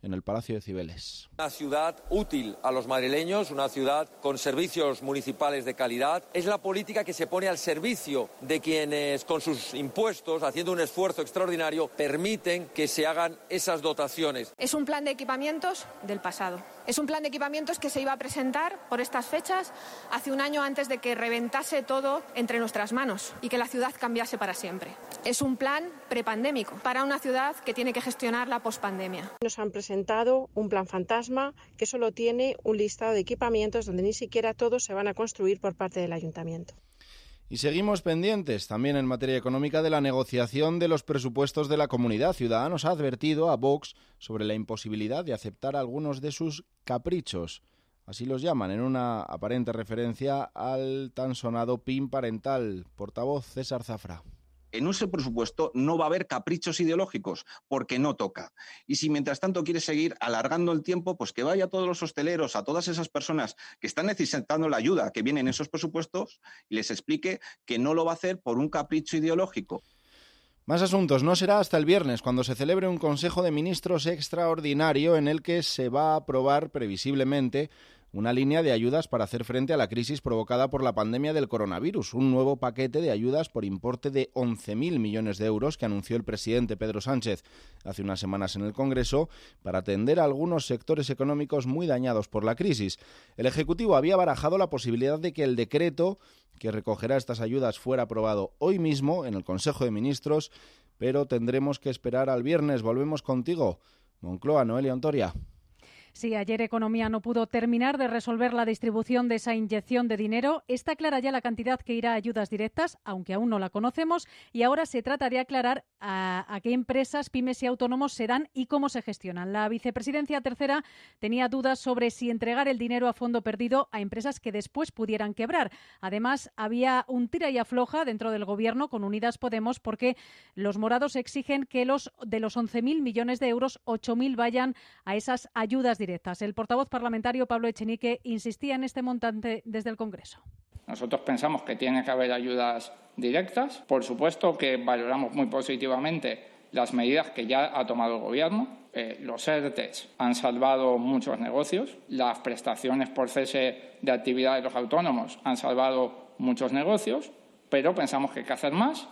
en el Palacio de Cibeles. Una ciudad útil a los madrileños, una ciudad con servicios municipales de calidad. Es la política que se pone al servicio de quienes, con sus impuestos, haciendo un esfuerzo extraordinario, permiten que se hagan esas dotaciones. Es un plan de equipamientos del pasado. Es un plan de equipamientos que se iba a presentar por estas fechas hace un año antes de que reventase todo entre nuestras manos y que la ciudad cambiase para siempre. Es un plan prepandémico para una ciudad que tiene que gestionar la pospandemia. Nos han presentado un plan fantasma que solo tiene un listado de equipamientos donde ni siquiera todos se van a construir por parte del ayuntamiento. Y seguimos pendientes, también en materia económica, de la negociación de los presupuestos de la comunidad. Ciudadanos ha advertido a Vox sobre la imposibilidad de aceptar algunos de sus caprichos. Así los llaman, en una aparente referencia al tan sonado P I N parental. Portavoz César Zafra. En ese presupuesto no va a haber caprichos ideológicos, porque no toca. Y si mientras tanto quiere seguir alargando el tiempo, pues que vaya a todos los hosteleros, a todas esas personas que están necesitando la ayuda que viene en esos presupuestos y les explique que no lo va a hacer por un capricho ideológico. Más asuntos. No será hasta el viernes cuando se celebre un Consejo de Ministros extraordinario en el que se va a aprobar previsiblemente una línea de ayudas para hacer frente a la crisis provocada por la pandemia del coronavirus, un nuevo paquete de ayudas por importe de once mil millones de euros que anunció el presidente Pedro Sánchez hace unas semanas en el Congreso para atender a algunos sectores económicos muy dañados por la crisis. El Ejecutivo había barajado la posibilidad de que el decreto que recogerá estas ayudas fuera aprobado hoy mismo en el Consejo de Ministros, pero tendremos que esperar al viernes. Volvemos contigo, Moncloa, Noelia Ontoria. Sí, ayer Economía no pudo terminar de resolver la distribución de esa inyección de dinero. Está clara ya la cantidad que irá a ayudas directas, aunque aún no la conocemos, y ahora se trata de aclarar a, a qué empresas, pymes y autónomos se dan y cómo se gestionan. La vicepresidencia tercera tenía dudas sobre si entregar el dinero a fondo perdido a empresas que después pudieran quebrar. Además, había un tira y afloja dentro del Gobierno con Unidas Podemos porque los morados exigen que los de los once mil millones de euros, ocho mil vayan a esas ayudas directas. El portavoz parlamentario Pablo Echenique insistía en este montante desde el Congreso. Nosotros pensamos que tiene que haber ayudas directas. Por supuesto que valoramos muy positivamente las medidas que ya ha tomado el Gobierno. Eh, los ERTEs han salvado muchos negocios. Las prestaciones por cese de actividad de los autónomos han salvado muchos negocios, pero pensamos que hay que hacer más.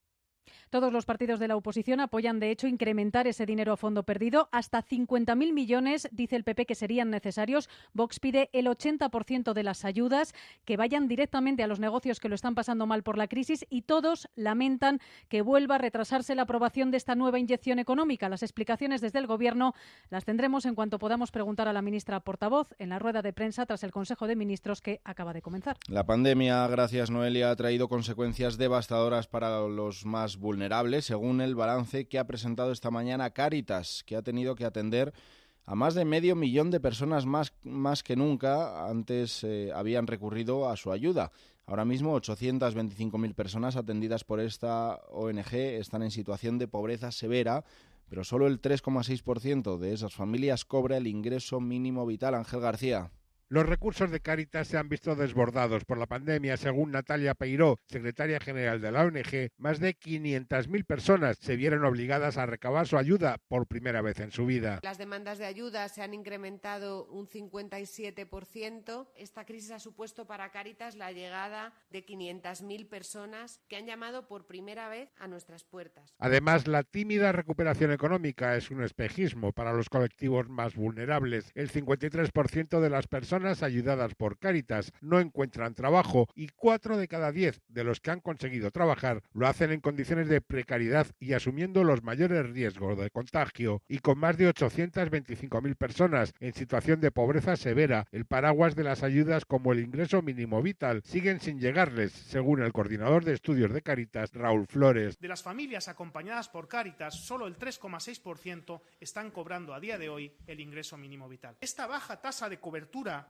Todos los partidos de la oposición apoyan, de hecho, incrementar ese dinero a fondo perdido. Hasta cincuenta mil millones, dice el P P, que serían necesarios. Vox pide el ochenta por ciento de las ayudas que vayan directamente a los negocios que lo están pasando mal por la crisis y todos lamentan que vuelva a retrasarse la aprobación de esta nueva inyección económica. Las explicaciones desde el Gobierno las tendremos en cuanto podamos preguntar a la ministra portavoz en la rueda de prensa tras el Consejo de Ministros que acaba de comenzar. La pandemia, gracias Noelia, ha traído consecuencias devastadoras para los más vulnerables, según el balance que ha presentado esta mañana Cáritas, que ha tenido que atender a más de medio millón de personas más, más que nunca antes eh, habían recurrido a su ayuda. Ahora mismo ochocientas veinticinco mil personas atendidas por esta O N G están en situación de pobreza severa, pero solo el tres coma seis por ciento de esas familias cobra el ingreso mínimo vital. Ángel García. Los recursos de Cáritas se han visto desbordados por la pandemia. Según Natalia Peiró, secretaria general de la O N G, más de quinientas mil personas se vieron obligadas a recabar su ayuda por primera vez en su vida. Las demandas de ayuda se han incrementado un cincuenta y siete por ciento. Esta crisis ha supuesto para Cáritas la llegada de quinientas mil personas que han llamado por primera vez a nuestras puertas. Además, la tímida recuperación económica es un espejismo para los colectivos más vulnerables. El cincuenta y tres por ciento de las personas ayudadas por Cáritas no encuentran trabajo y cuatro de cada diez de los que han conseguido trabajar lo hacen en condiciones de precariedad y asumiendo los mayores riesgos de contagio. Y con más de ochocientas veinticinco mil personas en situación de pobreza severa, el paraguas de las ayudas como el ingreso mínimo vital siguen sin llegarles, según el coordinador de estudios de Cáritas, Raúl Flores. De las familias acompañadas por Cáritas, solo el tres coma seis por ciento están cobrando a día de hoy el ingreso mínimo vital. Esta baja tasa de cobertura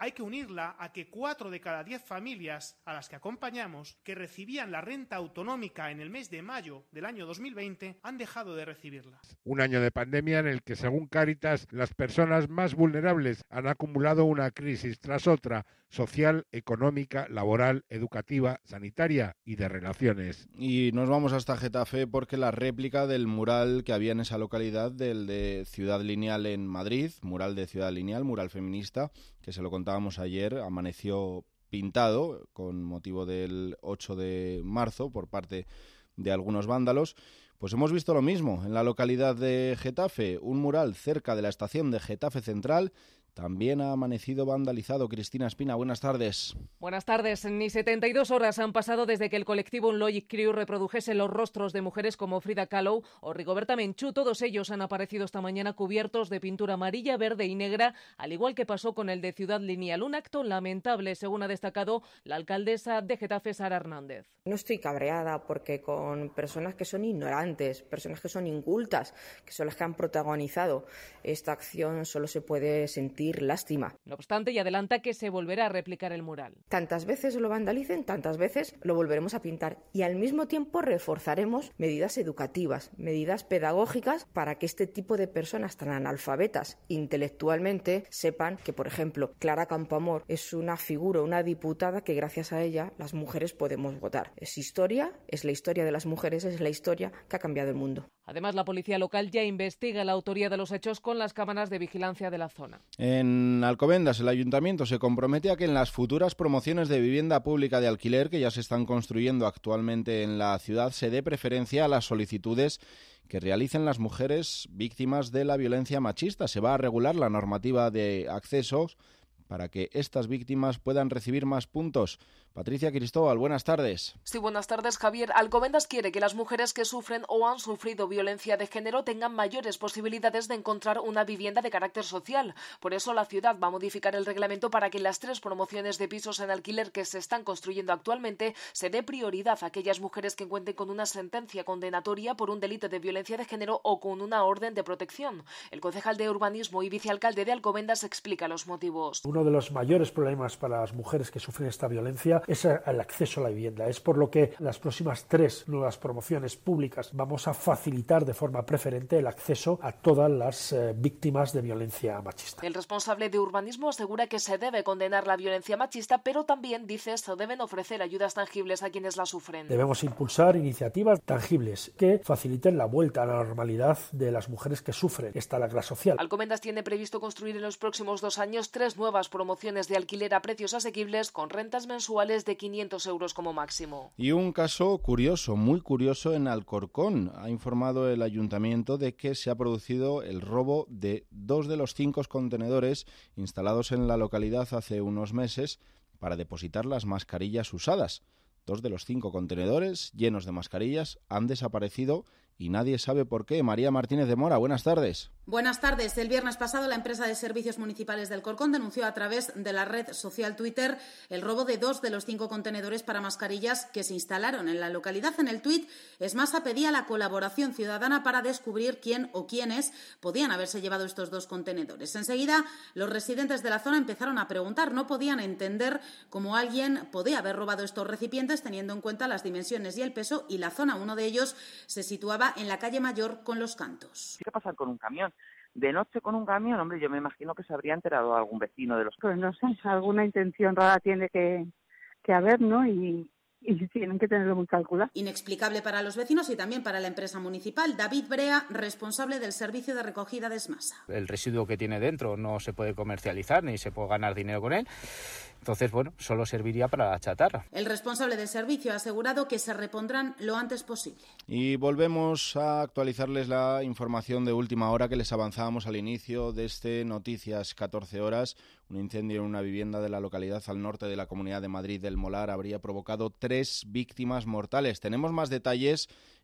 hay que unirla a que cuatro de cada diez familias a las que acompañamos que recibían la renta autonómica en el mes de mayo del año dos mil veinte han dejado de recibirla. Un año de pandemia en el que, según Cáritas, las personas más vulnerables han acumulado una crisis tras otra, social, económica, laboral, educativa, sanitaria y de relaciones. Y nos vamos hasta Getafe porque la réplica del mural que había en esa localidad, del de Ciudad Lineal en Madrid, mural de Ciudad Lineal, mural feminista, que se lo contábamos ayer, amaneció pintado con motivo del ocho de marzo por parte de algunos vándalos. Pues hemos visto lo mismo en la localidad de Getafe, un mural cerca de la estación de Getafe Central. También ha amanecido vandalizado. Cristina Espina, buenas tardes. Buenas tardes. Ni setenta y dos horas han pasado desde que el colectivo Logic Crew reprodujese los rostros de mujeres como Frida Kahlo o Rigoberta Menchú. Todos ellos han aparecido esta mañana cubiertos de pintura amarilla, verde y negra, al igual que pasó con el de Ciudad Lineal. Un acto lamentable, según ha destacado la alcaldesa de Getafe, Sara Hernández. No estoy cabreada porque con personas que son ignorantes, personas que son incultas, que son las que han protagonizado esta acción, solo se puede sentir lástima. No obstante, y adelanta que se volverá a replicar el mural. Tantas veces lo vandalicen, tantas veces lo volveremos a pintar y al mismo tiempo reforzaremos medidas educativas, medidas pedagógicas para que este tipo de personas tan analfabetas intelectualmente sepan que, por ejemplo, Clara Campoamor es una figura, una diputada que gracias a ella las mujeres podemos votar. Es historia, es la historia de las mujeres, es la historia que ha cambiado el mundo. Además, la policía local ya investiga la autoría de los hechos con las cámaras de vigilancia de la zona. En Alcobendas, el ayuntamiento se compromete a que en las futuras promociones de vivienda pública de alquiler que ya se están construyendo actualmente en la ciudad se dé preferencia a las solicitudes que realicen las mujeres víctimas de la violencia machista. Se va a regular la normativa de accesos para que estas víctimas puedan recibir más puntos. Patricia Cristóbal, buenas tardes. Sí, buenas tardes, Javier. Alcobendas quiere que las mujeres que sufren o han sufrido violencia de género tengan mayores posibilidades de encontrar una vivienda de carácter social. Por eso la ciudad va a modificar el reglamento para que en las tres promociones de pisos en alquiler que se están construyendo actualmente se dé prioridad a aquellas mujeres que cuenten con una sentencia condenatoria por un delito de violencia de género o con una orden de protección. El concejal de Urbanismo y vicealcalde de Alcobendas explica los motivos. Uno de los mayores problemas para las mujeres que sufren esta violencia es el acceso a la vivienda. Es por lo que las próximas tres nuevas promociones públicas vamos a facilitar de forma preferente el acceso a todas las eh, víctimas de violencia machista. El responsable de Urbanismo asegura que se debe condenar la violencia machista, pero también dice se deben ofrecer ayudas tangibles a quienes la sufren. Debemos impulsar iniciativas tangibles que faciliten la vuelta a la normalidad de las mujeres que sufren esta lacra social. Alcobendas tiene previsto construir en los próximos dos años tres nuevas promociones de alquiler a precios asequibles con rentas mensuales de quinientos euros como máximo. Y un caso curioso, muy curioso en Alcorcón. Ha informado el ayuntamiento de que se ha producido el robo de dos de los cinco contenedores instalados en la localidad hace unos meses para depositar las mascarillas usadas. Dos de los cinco contenedores llenos de mascarillas han desaparecido y nadie sabe por qué. María Martínez de Mora, buenas tardes. Buenas tardes. El viernes pasado, la empresa de servicios municipales de Alcorcón denunció a través de la red social Twitter el robo de dos de los cinco contenedores para mascarillas que se instalaron en la localidad. En el tuit, Esmasa pedía la colaboración ciudadana para descubrir quién o quiénes podían haberse llevado estos dos contenedores. Enseguida, los residentes de la zona empezaron a preguntar. No podían entender cómo alguien podía haber robado estos recipientes teniendo en cuenta las dimensiones y el peso y la zona. Uno de ellos se situaba en la calle Mayor con Los Cantos. ¿Qué pasa con un camión? De noche con un camión, hombre, yo me imagino que se habría enterado algún vecino de los... Pues no sé, alguna intención rara tiene que, que haber, ¿no? Y, y tienen que tenerlo muy calculado. Inexplicable para los vecinos y también para la empresa municipal. David Brea, responsable del servicio de recogida de Esmasa. El residuo que tiene dentro no se puede comercializar ni se puede ganar dinero con él. Entonces, bueno, solo serviría para la chatarra. El responsable del servicio ha asegurado que se repondrán lo antes posible. Y volvemos a actualizarles la información de última hora que les avanzábamos al inicio de este Noticias catorce horas. Un incendio en una vivienda de la localidad al norte de la Comunidad de Madrid del Molar habría provocado tres víctimas mortales. Tenemos más detalles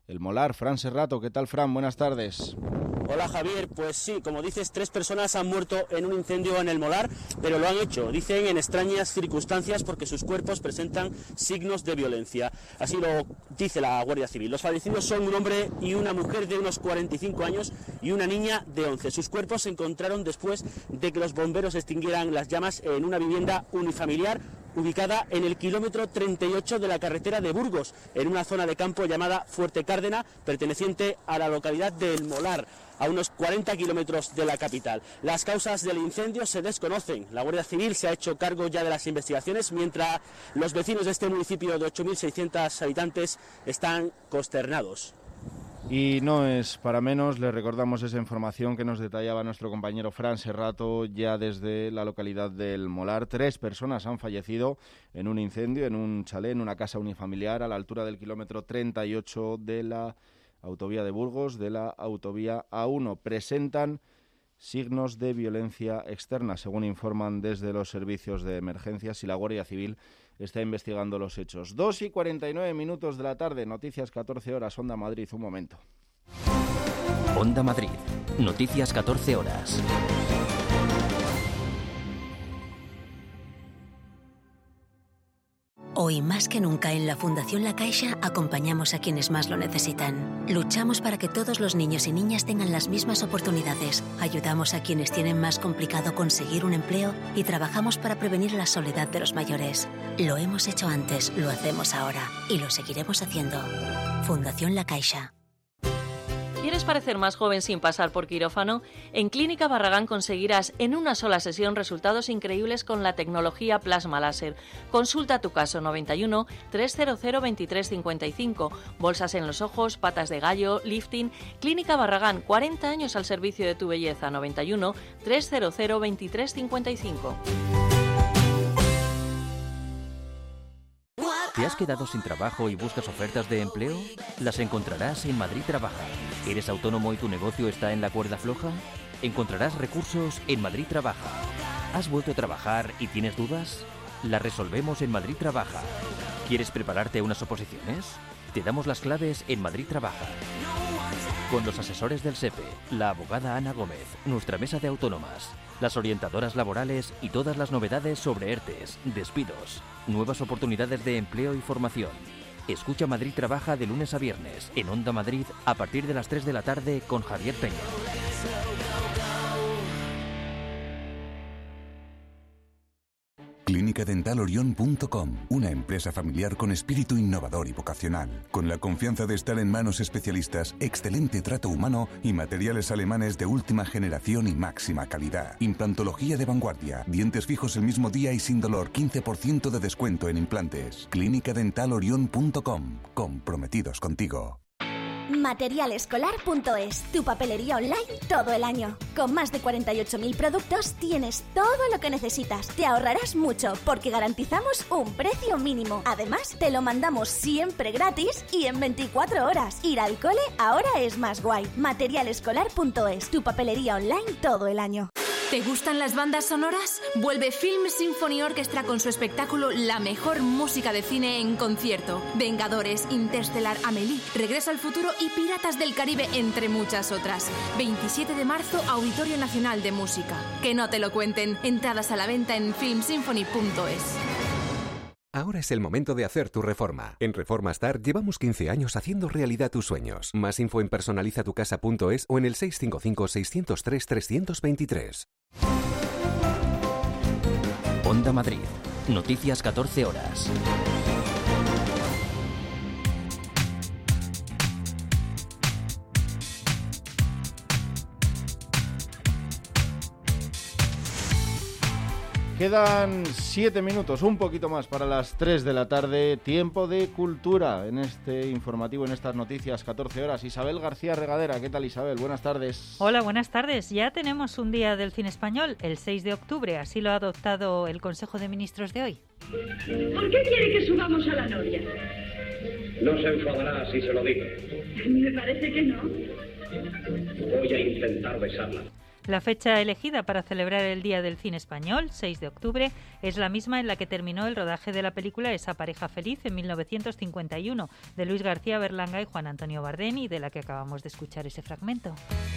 el Molar. Fran Serrato, ¿qué tal, Fran? Buenas tardes. Hola Javier, pues sí, como dices, tres personas han muerto en un incendio en el Molar, pero lo han hecho, dicen, en extrañas circunstancias porque sus cuerpos presentan signos de violencia. Así lo dice la Guardia Civil. Los fallecidos son un hombre y una mujer de unos cuarenta y cinco años y una niña de once. Sus cuerpos se encontraron después de que los bomberos extinguieran las llamas en una vivienda unifamiliar ubicada en el kilómetro treinta y ocho de la carretera de Burgos, en una zona de campo llamada Fuerte Cárdena, perteneciente a la localidad del Molar, a unos cuarenta kilómetros de la capital. Las causas del incendio se desconocen. La Guardia Civil se ha hecho cargo ya de las investigaciones, mientras los vecinos de este municipio de ocho mil seiscientos habitantes están consternados. Y no es para menos, le recordamos esa información que nos detallaba nuestro compañero Fran Serrato ya desde la localidad del Molar. Tres personas han fallecido en un incendio, en un chalet, en una casa unifamiliar a la altura del kilómetro treinta y ocho de la autovía de Burgos, de la autovía A uno. Presentan signos de violencia externa, según informan desde los servicios de emergencias, y la Guardia Civil está investigando los hechos. Dos y cuarenta y nueve minutos de la tarde, noticias catorce horas, Onda Madrid, un momento. Onda Madrid, noticias catorce horas. Hoy más que nunca en la Fundación La Caixa acompañamos a quienes más lo necesitan. Luchamos para que todos los niños y niñas tengan las mismas oportunidades. Ayudamos a quienes tienen más complicado conseguir un empleo y trabajamos para prevenir la soledad de los mayores. Lo hemos hecho antes, lo hacemos ahora y lo seguiremos haciendo. Fundación La Caixa. ¿Quieres parecer más joven sin pasar por quirófano? En Clínica Barragán conseguirás en una sola sesión resultados increíbles con la tecnología plasma láser. Consulta tu caso noventa y uno, trescientos veintitrés cincuenta y cinco. Bolsas en los ojos, patas de gallo, lifting. Clínica Barragán, cuarenta años al servicio de tu belleza. noventa y uno, trescientos veintitrés cincuenta y cinco. ¿Te has quedado sin trabajo y buscas ofertas de empleo? Las encontrarás en Madrid Trabaja. ¿Eres autónomo y tu negocio está en la cuerda floja? Encontrarás recursos en Madrid Trabaja. ¿Has vuelto a trabajar y tienes dudas? Las resolvemos en Madrid Trabaja. ¿Quieres prepararte a unas oposiciones? Te damos las claves en Madrid Trabaja. Con los asesores del SEPE, la abogada Ana Gómez, nuestra mesa de autónomas, las orientadoras laborales y todas las novedades sobre ERTES, despidos, nuevas oportunidades de empleo y formación. Escucha Madrid Trabaja de lunes a viernes en Onda Madrid a partir de las tres de la tarde con Javier Peña. Clínica Dental Orión punto com, una empresa familiar con espíritu innovador y vocacional, con la confianza de estar en manos especialistas, excelente trato humano y materiales alemanes de última generación y máxima calidad. Implantología de vanguardia, dientes fijos el mismo día y sin dolor, quince por ciento de descuento en implantes. Clínica Dental Orión punto com, comprometidos contigo. Materialescolar punto es, tu papelería online todo el año. Con más de cuarenta y ocho mil productos tienes todo lo que necesitas. Te ahorrarás mucho porque garantizamos un precio mínimo. Además, te lo mandamos siempre gratis y en veinticuatro horas. Ir al cole ahora es más guay. Materialescolar punto es, tu papelería online todo el año. ¿Te gustan las bandas sonoras? Vuelve Film Symphony Orchestra con su espectáculo La mejor música de cine en concierto. Vengadores, Interstellar, Amélie, Regreso al futuro y Piratas del Caribe, entre muchas otras. veintisiete de marzo, Auditorio Nacional de Música. Que no te lo cuenten. Entradas a la venta en film symphony punto es. Ahora es el momento de hacer tu reforma. En Reforma Star llevamos quince años haciendo realidad tus sueños. Más info en personaliza tu casa punto es o en el seis cinco cinco, seis cero tres, tres dos tres. Onda Madrid, noticias catorce horas. Quedan siete minutos, un poquito más para las tres de la tarde. Tiempo de cultura en este informativo, en estas noticias, catorce horas. Isabel García Regadera, ¿qué tal, Isabel? Buenas tardes. Hola, buenas tardes. Ya tenemos un día del cine español, el seis de octubre. Así lo ha adoptado el Consejo de Ministros de hoy. ¿Por qué quiere que subamos a la noria? No se enfadará si se lo digo. Me parece que no. Voy a intentar besarla. La fecha elegida para celebrar el Día del Cine Español, seis de octubre, es la misma en la que terminó el rodaje de la película Esa pareja feliz en mil novecientos cincuenta y uno, de Luis García Berlanga y Juan Antonio Bardén, de la que acabamos de escuchar ese fragmento.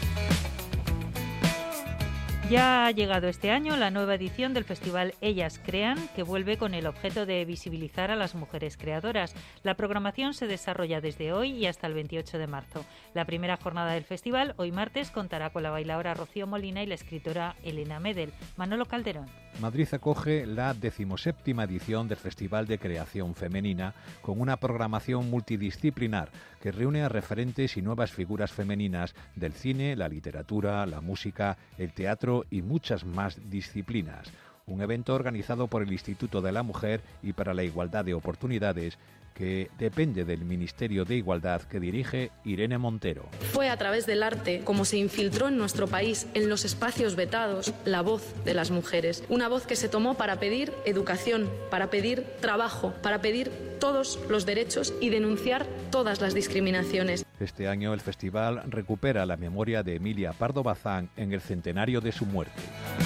Ya ha llegado este año la nueva edición del festival Ellas Crean, que vuelve con el objeto de visibilizar a las mujeres creadoras. La programación se desarrolla desde hoy y hasta el veintiocho de marzo. La primera jornada del festival, hoy martes, contará con la bailaora Rocío Molina y la escritora Elena Medel. Manolo Calderón. Madrid acoge la decimoséptima edición del Festival de Creación Femenina, con una programación multidisciplinar que reúne a referentes y nuevas figuras femeninas del cine, la literatura, la música, el teatro y muchas más disciplinas. Un evento organizado por el Instituto de la Mujer y para la Igualdad de Oportunidades, que depende del Ministerio de Igualdad que dirige Irene Montero. Fue a través del arte como se infiltró en nuestro país, en los espacios vetados, la voz de las mujeres. Una voz que se tomó para pedir educación, para pedir trabajo, para pedir todos los derechos y denunciar todas las discriminaciones. Este año el festival recupera la memoria de Emilia Pardo Bazán en el centenario de su muerte.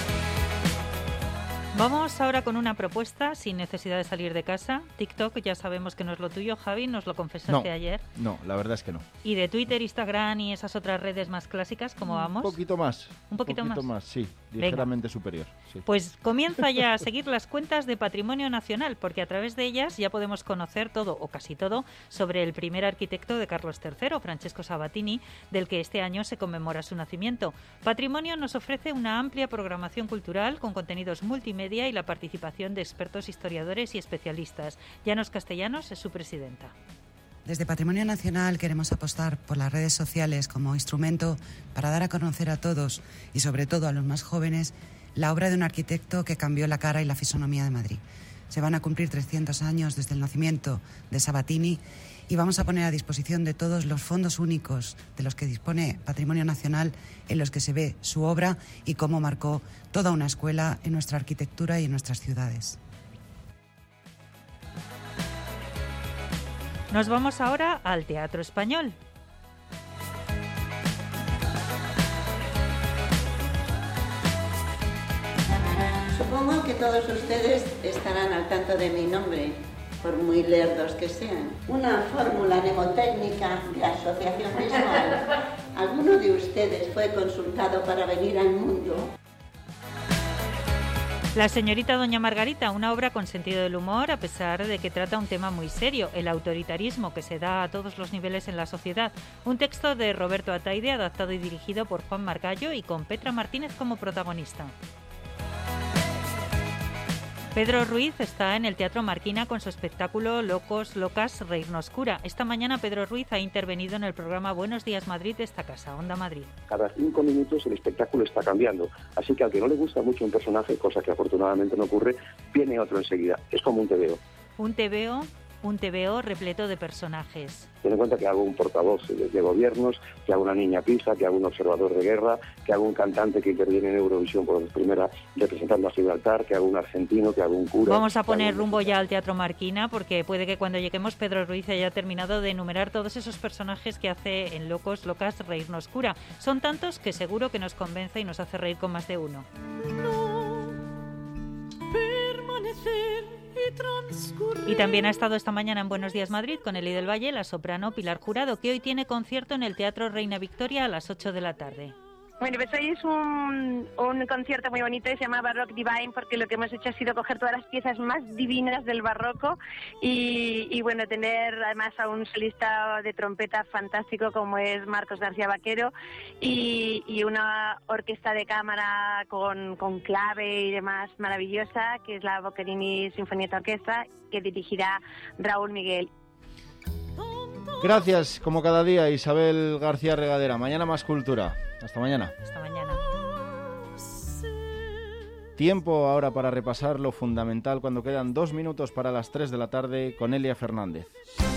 Vamos ahora con una propuesta sin necesidad de salir de casa. TikTok, ya sabemos que no es lo tuyo, Javi, nos lo confesaste no, ayer. No, la verdad es que no. ¿Y de Twitter, Instagram y esas otras redes más clásicas, cómo vamos? Un poquito más. ¿Un poquito, Un poquito más? más, sí, ligeramente superior. Sí. Pues comienza ya a seguir las cuentas de Patrimonio Nacional, porque a través de ellas ya podemos conocer todo, o casi todo, sobre el primer arquitecto de Carlos tercero, Francesco Sabatini, del que este año se conmemora su nacimiento. Patrimonio nos ofrece una amplia programación cultural con contenidos multimedia y la participación de expertos historiadores y especialistas. Llanos Castellanos es su presidenta. Desde Patrimonio Nacional queremos apostar por las redes sociales como instrumento para dar a conocer a todos y sobre todo a los más jóvenes la obra de un arquitecto que cambió la cara y la fisonomía de Madrid. Se van a cumplir trescientos años desde el nacimiento de Sabatini y vamos a poner a disposición de todos los fondos únicos de los que dispone Patrimonio Nacional, en los que se ve su obra y cómo marcó toda una escuela en nuestra arquitectura y en nuestras ciudades. Nos vamos ahora al Teatro Español. Supongo que todos ustedes estarán al tanto de mi nombre, por muy lerdos que sean. Una fórmula mnemotécnica de asociación visual. ¿Alguno de ustedes fue consultado para venir al mundo? La señorita Doña Margarita, una obra con sentido del humor, a pesar de que trata un tema muy serio, el autoritarismo que se da a todos los niveles en la sociedad. Un texto de Roberto Ataide, adaptado y dirigido por Juan Margallo y con Petra Martínez como protagonista. Pedro Ruiz está en el Teatro Marquina con su espectáculo Locos, Locas, Reírnos Oscura. Esta mañana Pedro Ruiz ha intervenido en el programa Buenos Días Madrid de esta casa, Onda Madrid. Cada cinco minutos el espectáculo está cambiando, así que al que no le gusta mucho un personaje, cosa que afortunadamente no ocurre, viene otro enseguida. Es como un tebeo. Un tebeo, un tebeo repleto de personajes. Ten en cuenta que hago un portavoz de, de gobiernos, que hago una niña pisa, que hago un observador de guerra, que hago un cantante que interviene en Eurovisión por vez primera representando a Gibraltar, que hago un argentino, que hago un cura. Vamos a poner un... rumbo ya al Teatro Marquina, porque puede que cuando lleguemos Pedro Ruiz haya terminado de enumerar todos esos personajes que hace en Locos, Locas, Reírnos Cura. Son tantos que seguro que nos convence y nos hace reír con más de uno. No permanecer y también ha estado esta mañana en Buenos Días Madrid con Eli del Valle, la soprano Pilar Jurado, que hoy tiene concierto en el Teatro Reina Victoria a las ocho de la tarde. Bueno, pues hoy es un, un concierto muy bonito, se llama Baroque Divine, porque lo que hemos hecho ha sido coger todas las piezas más divinas del barroco y, y bueno, tener además a un solista de trompeta fantástico como es Marcos García Vaquero y, y una orquesta de cámara con, con clave y demás maravillosa, que es la Boccherini Sinfonietta Orquestra, que dirigirá Raúl Miguel. Gracias, como cada día, Isabel García Regadera. Mañana más cultura. Hasta mañana. Hasta mañana. Tiempo ahora para repasar lo fundamental cuando quedan dos minutos para las tres de la tarde con Elia Fernández.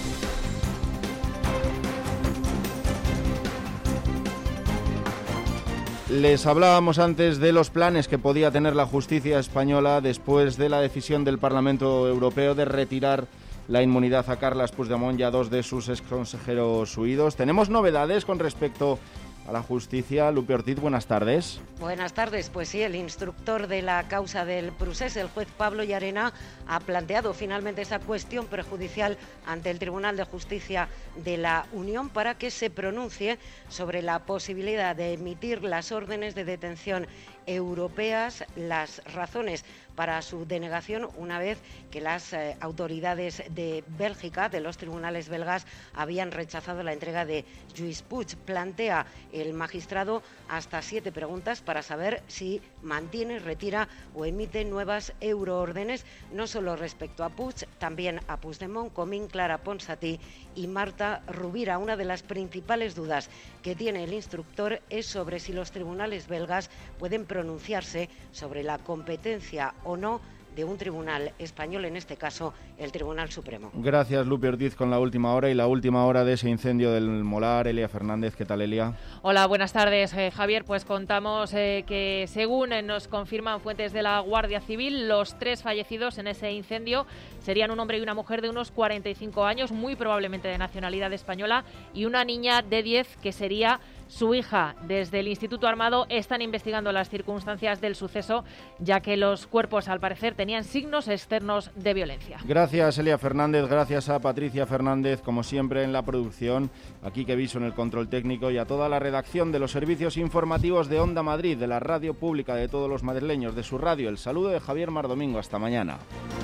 Les hablábamos antes de los planes que podía tener la justicia española después de la decisión del Parlamento Europeo de retirar la inmunidad a Carles Puigdemont y a dos de sus exconsejeros huidos. Tenemos novedades con respecto a la justicia. Lupe Ortiz, buenas tardes. Buenas tardes. Pues sí, el instructor de la causa del Prusés, el juez Pablo Llarena, ha planteado finalmente esa cuestión prejudicial ante el Tribunal de Justicia de la Unión para que se pronuncie sobre la posibilidad de emitir las órdenes de detención europeas, las razones para su denegación una vez que las eh, autoridades de Bélgica, de los tribunales belgas, habían rechazado la entrega de Lluís Puig. Plantea el magistrado hasta siete preguntas para saber si mantiene, retira o emite nuevas euroórdenes, no solo respecto a Puig, también a Puigdemont, Comín, Clara Ponsatí y Marta Rovira. Una de las principales dudas que tiene el instructor es sobre si los tribunales belgas pueden pronunciarse sobre la competencia o no de un tribunal español, en este caso el Tribunal Supremo. Gracias, Lupe Ortiz, con la última hora y la última hora de ese incendio del Molar. Elia Fernández, ¿qué tal, Elia? Hola, buenas tardes, eh, Javier. Pues contamos eh, que según eh, nos confirman fuentes de la Guardia Civil, los tres fallecidos en ese incendio serían un hombre y una mujer de unos cuarenta y cinco años, muy probablemente de nacionalidad española, y una niña de diez que sería su hija. Desde el Instituto Armado están investigando las circunstancias del suceso, ya que los cuerpos, al parecer, tenían signos externos de violencia. Gracias, Elia Fernández. Gracias a Patricia Fernández, como siempre, en la producción, a Quique Viso en el control técnico y a toda la redacción de los servicios informativos de Onda Madrid, de la radio pública de todos los madrileños, de su radio. El saludo de Javier Mar Domingo. Hasta mañana.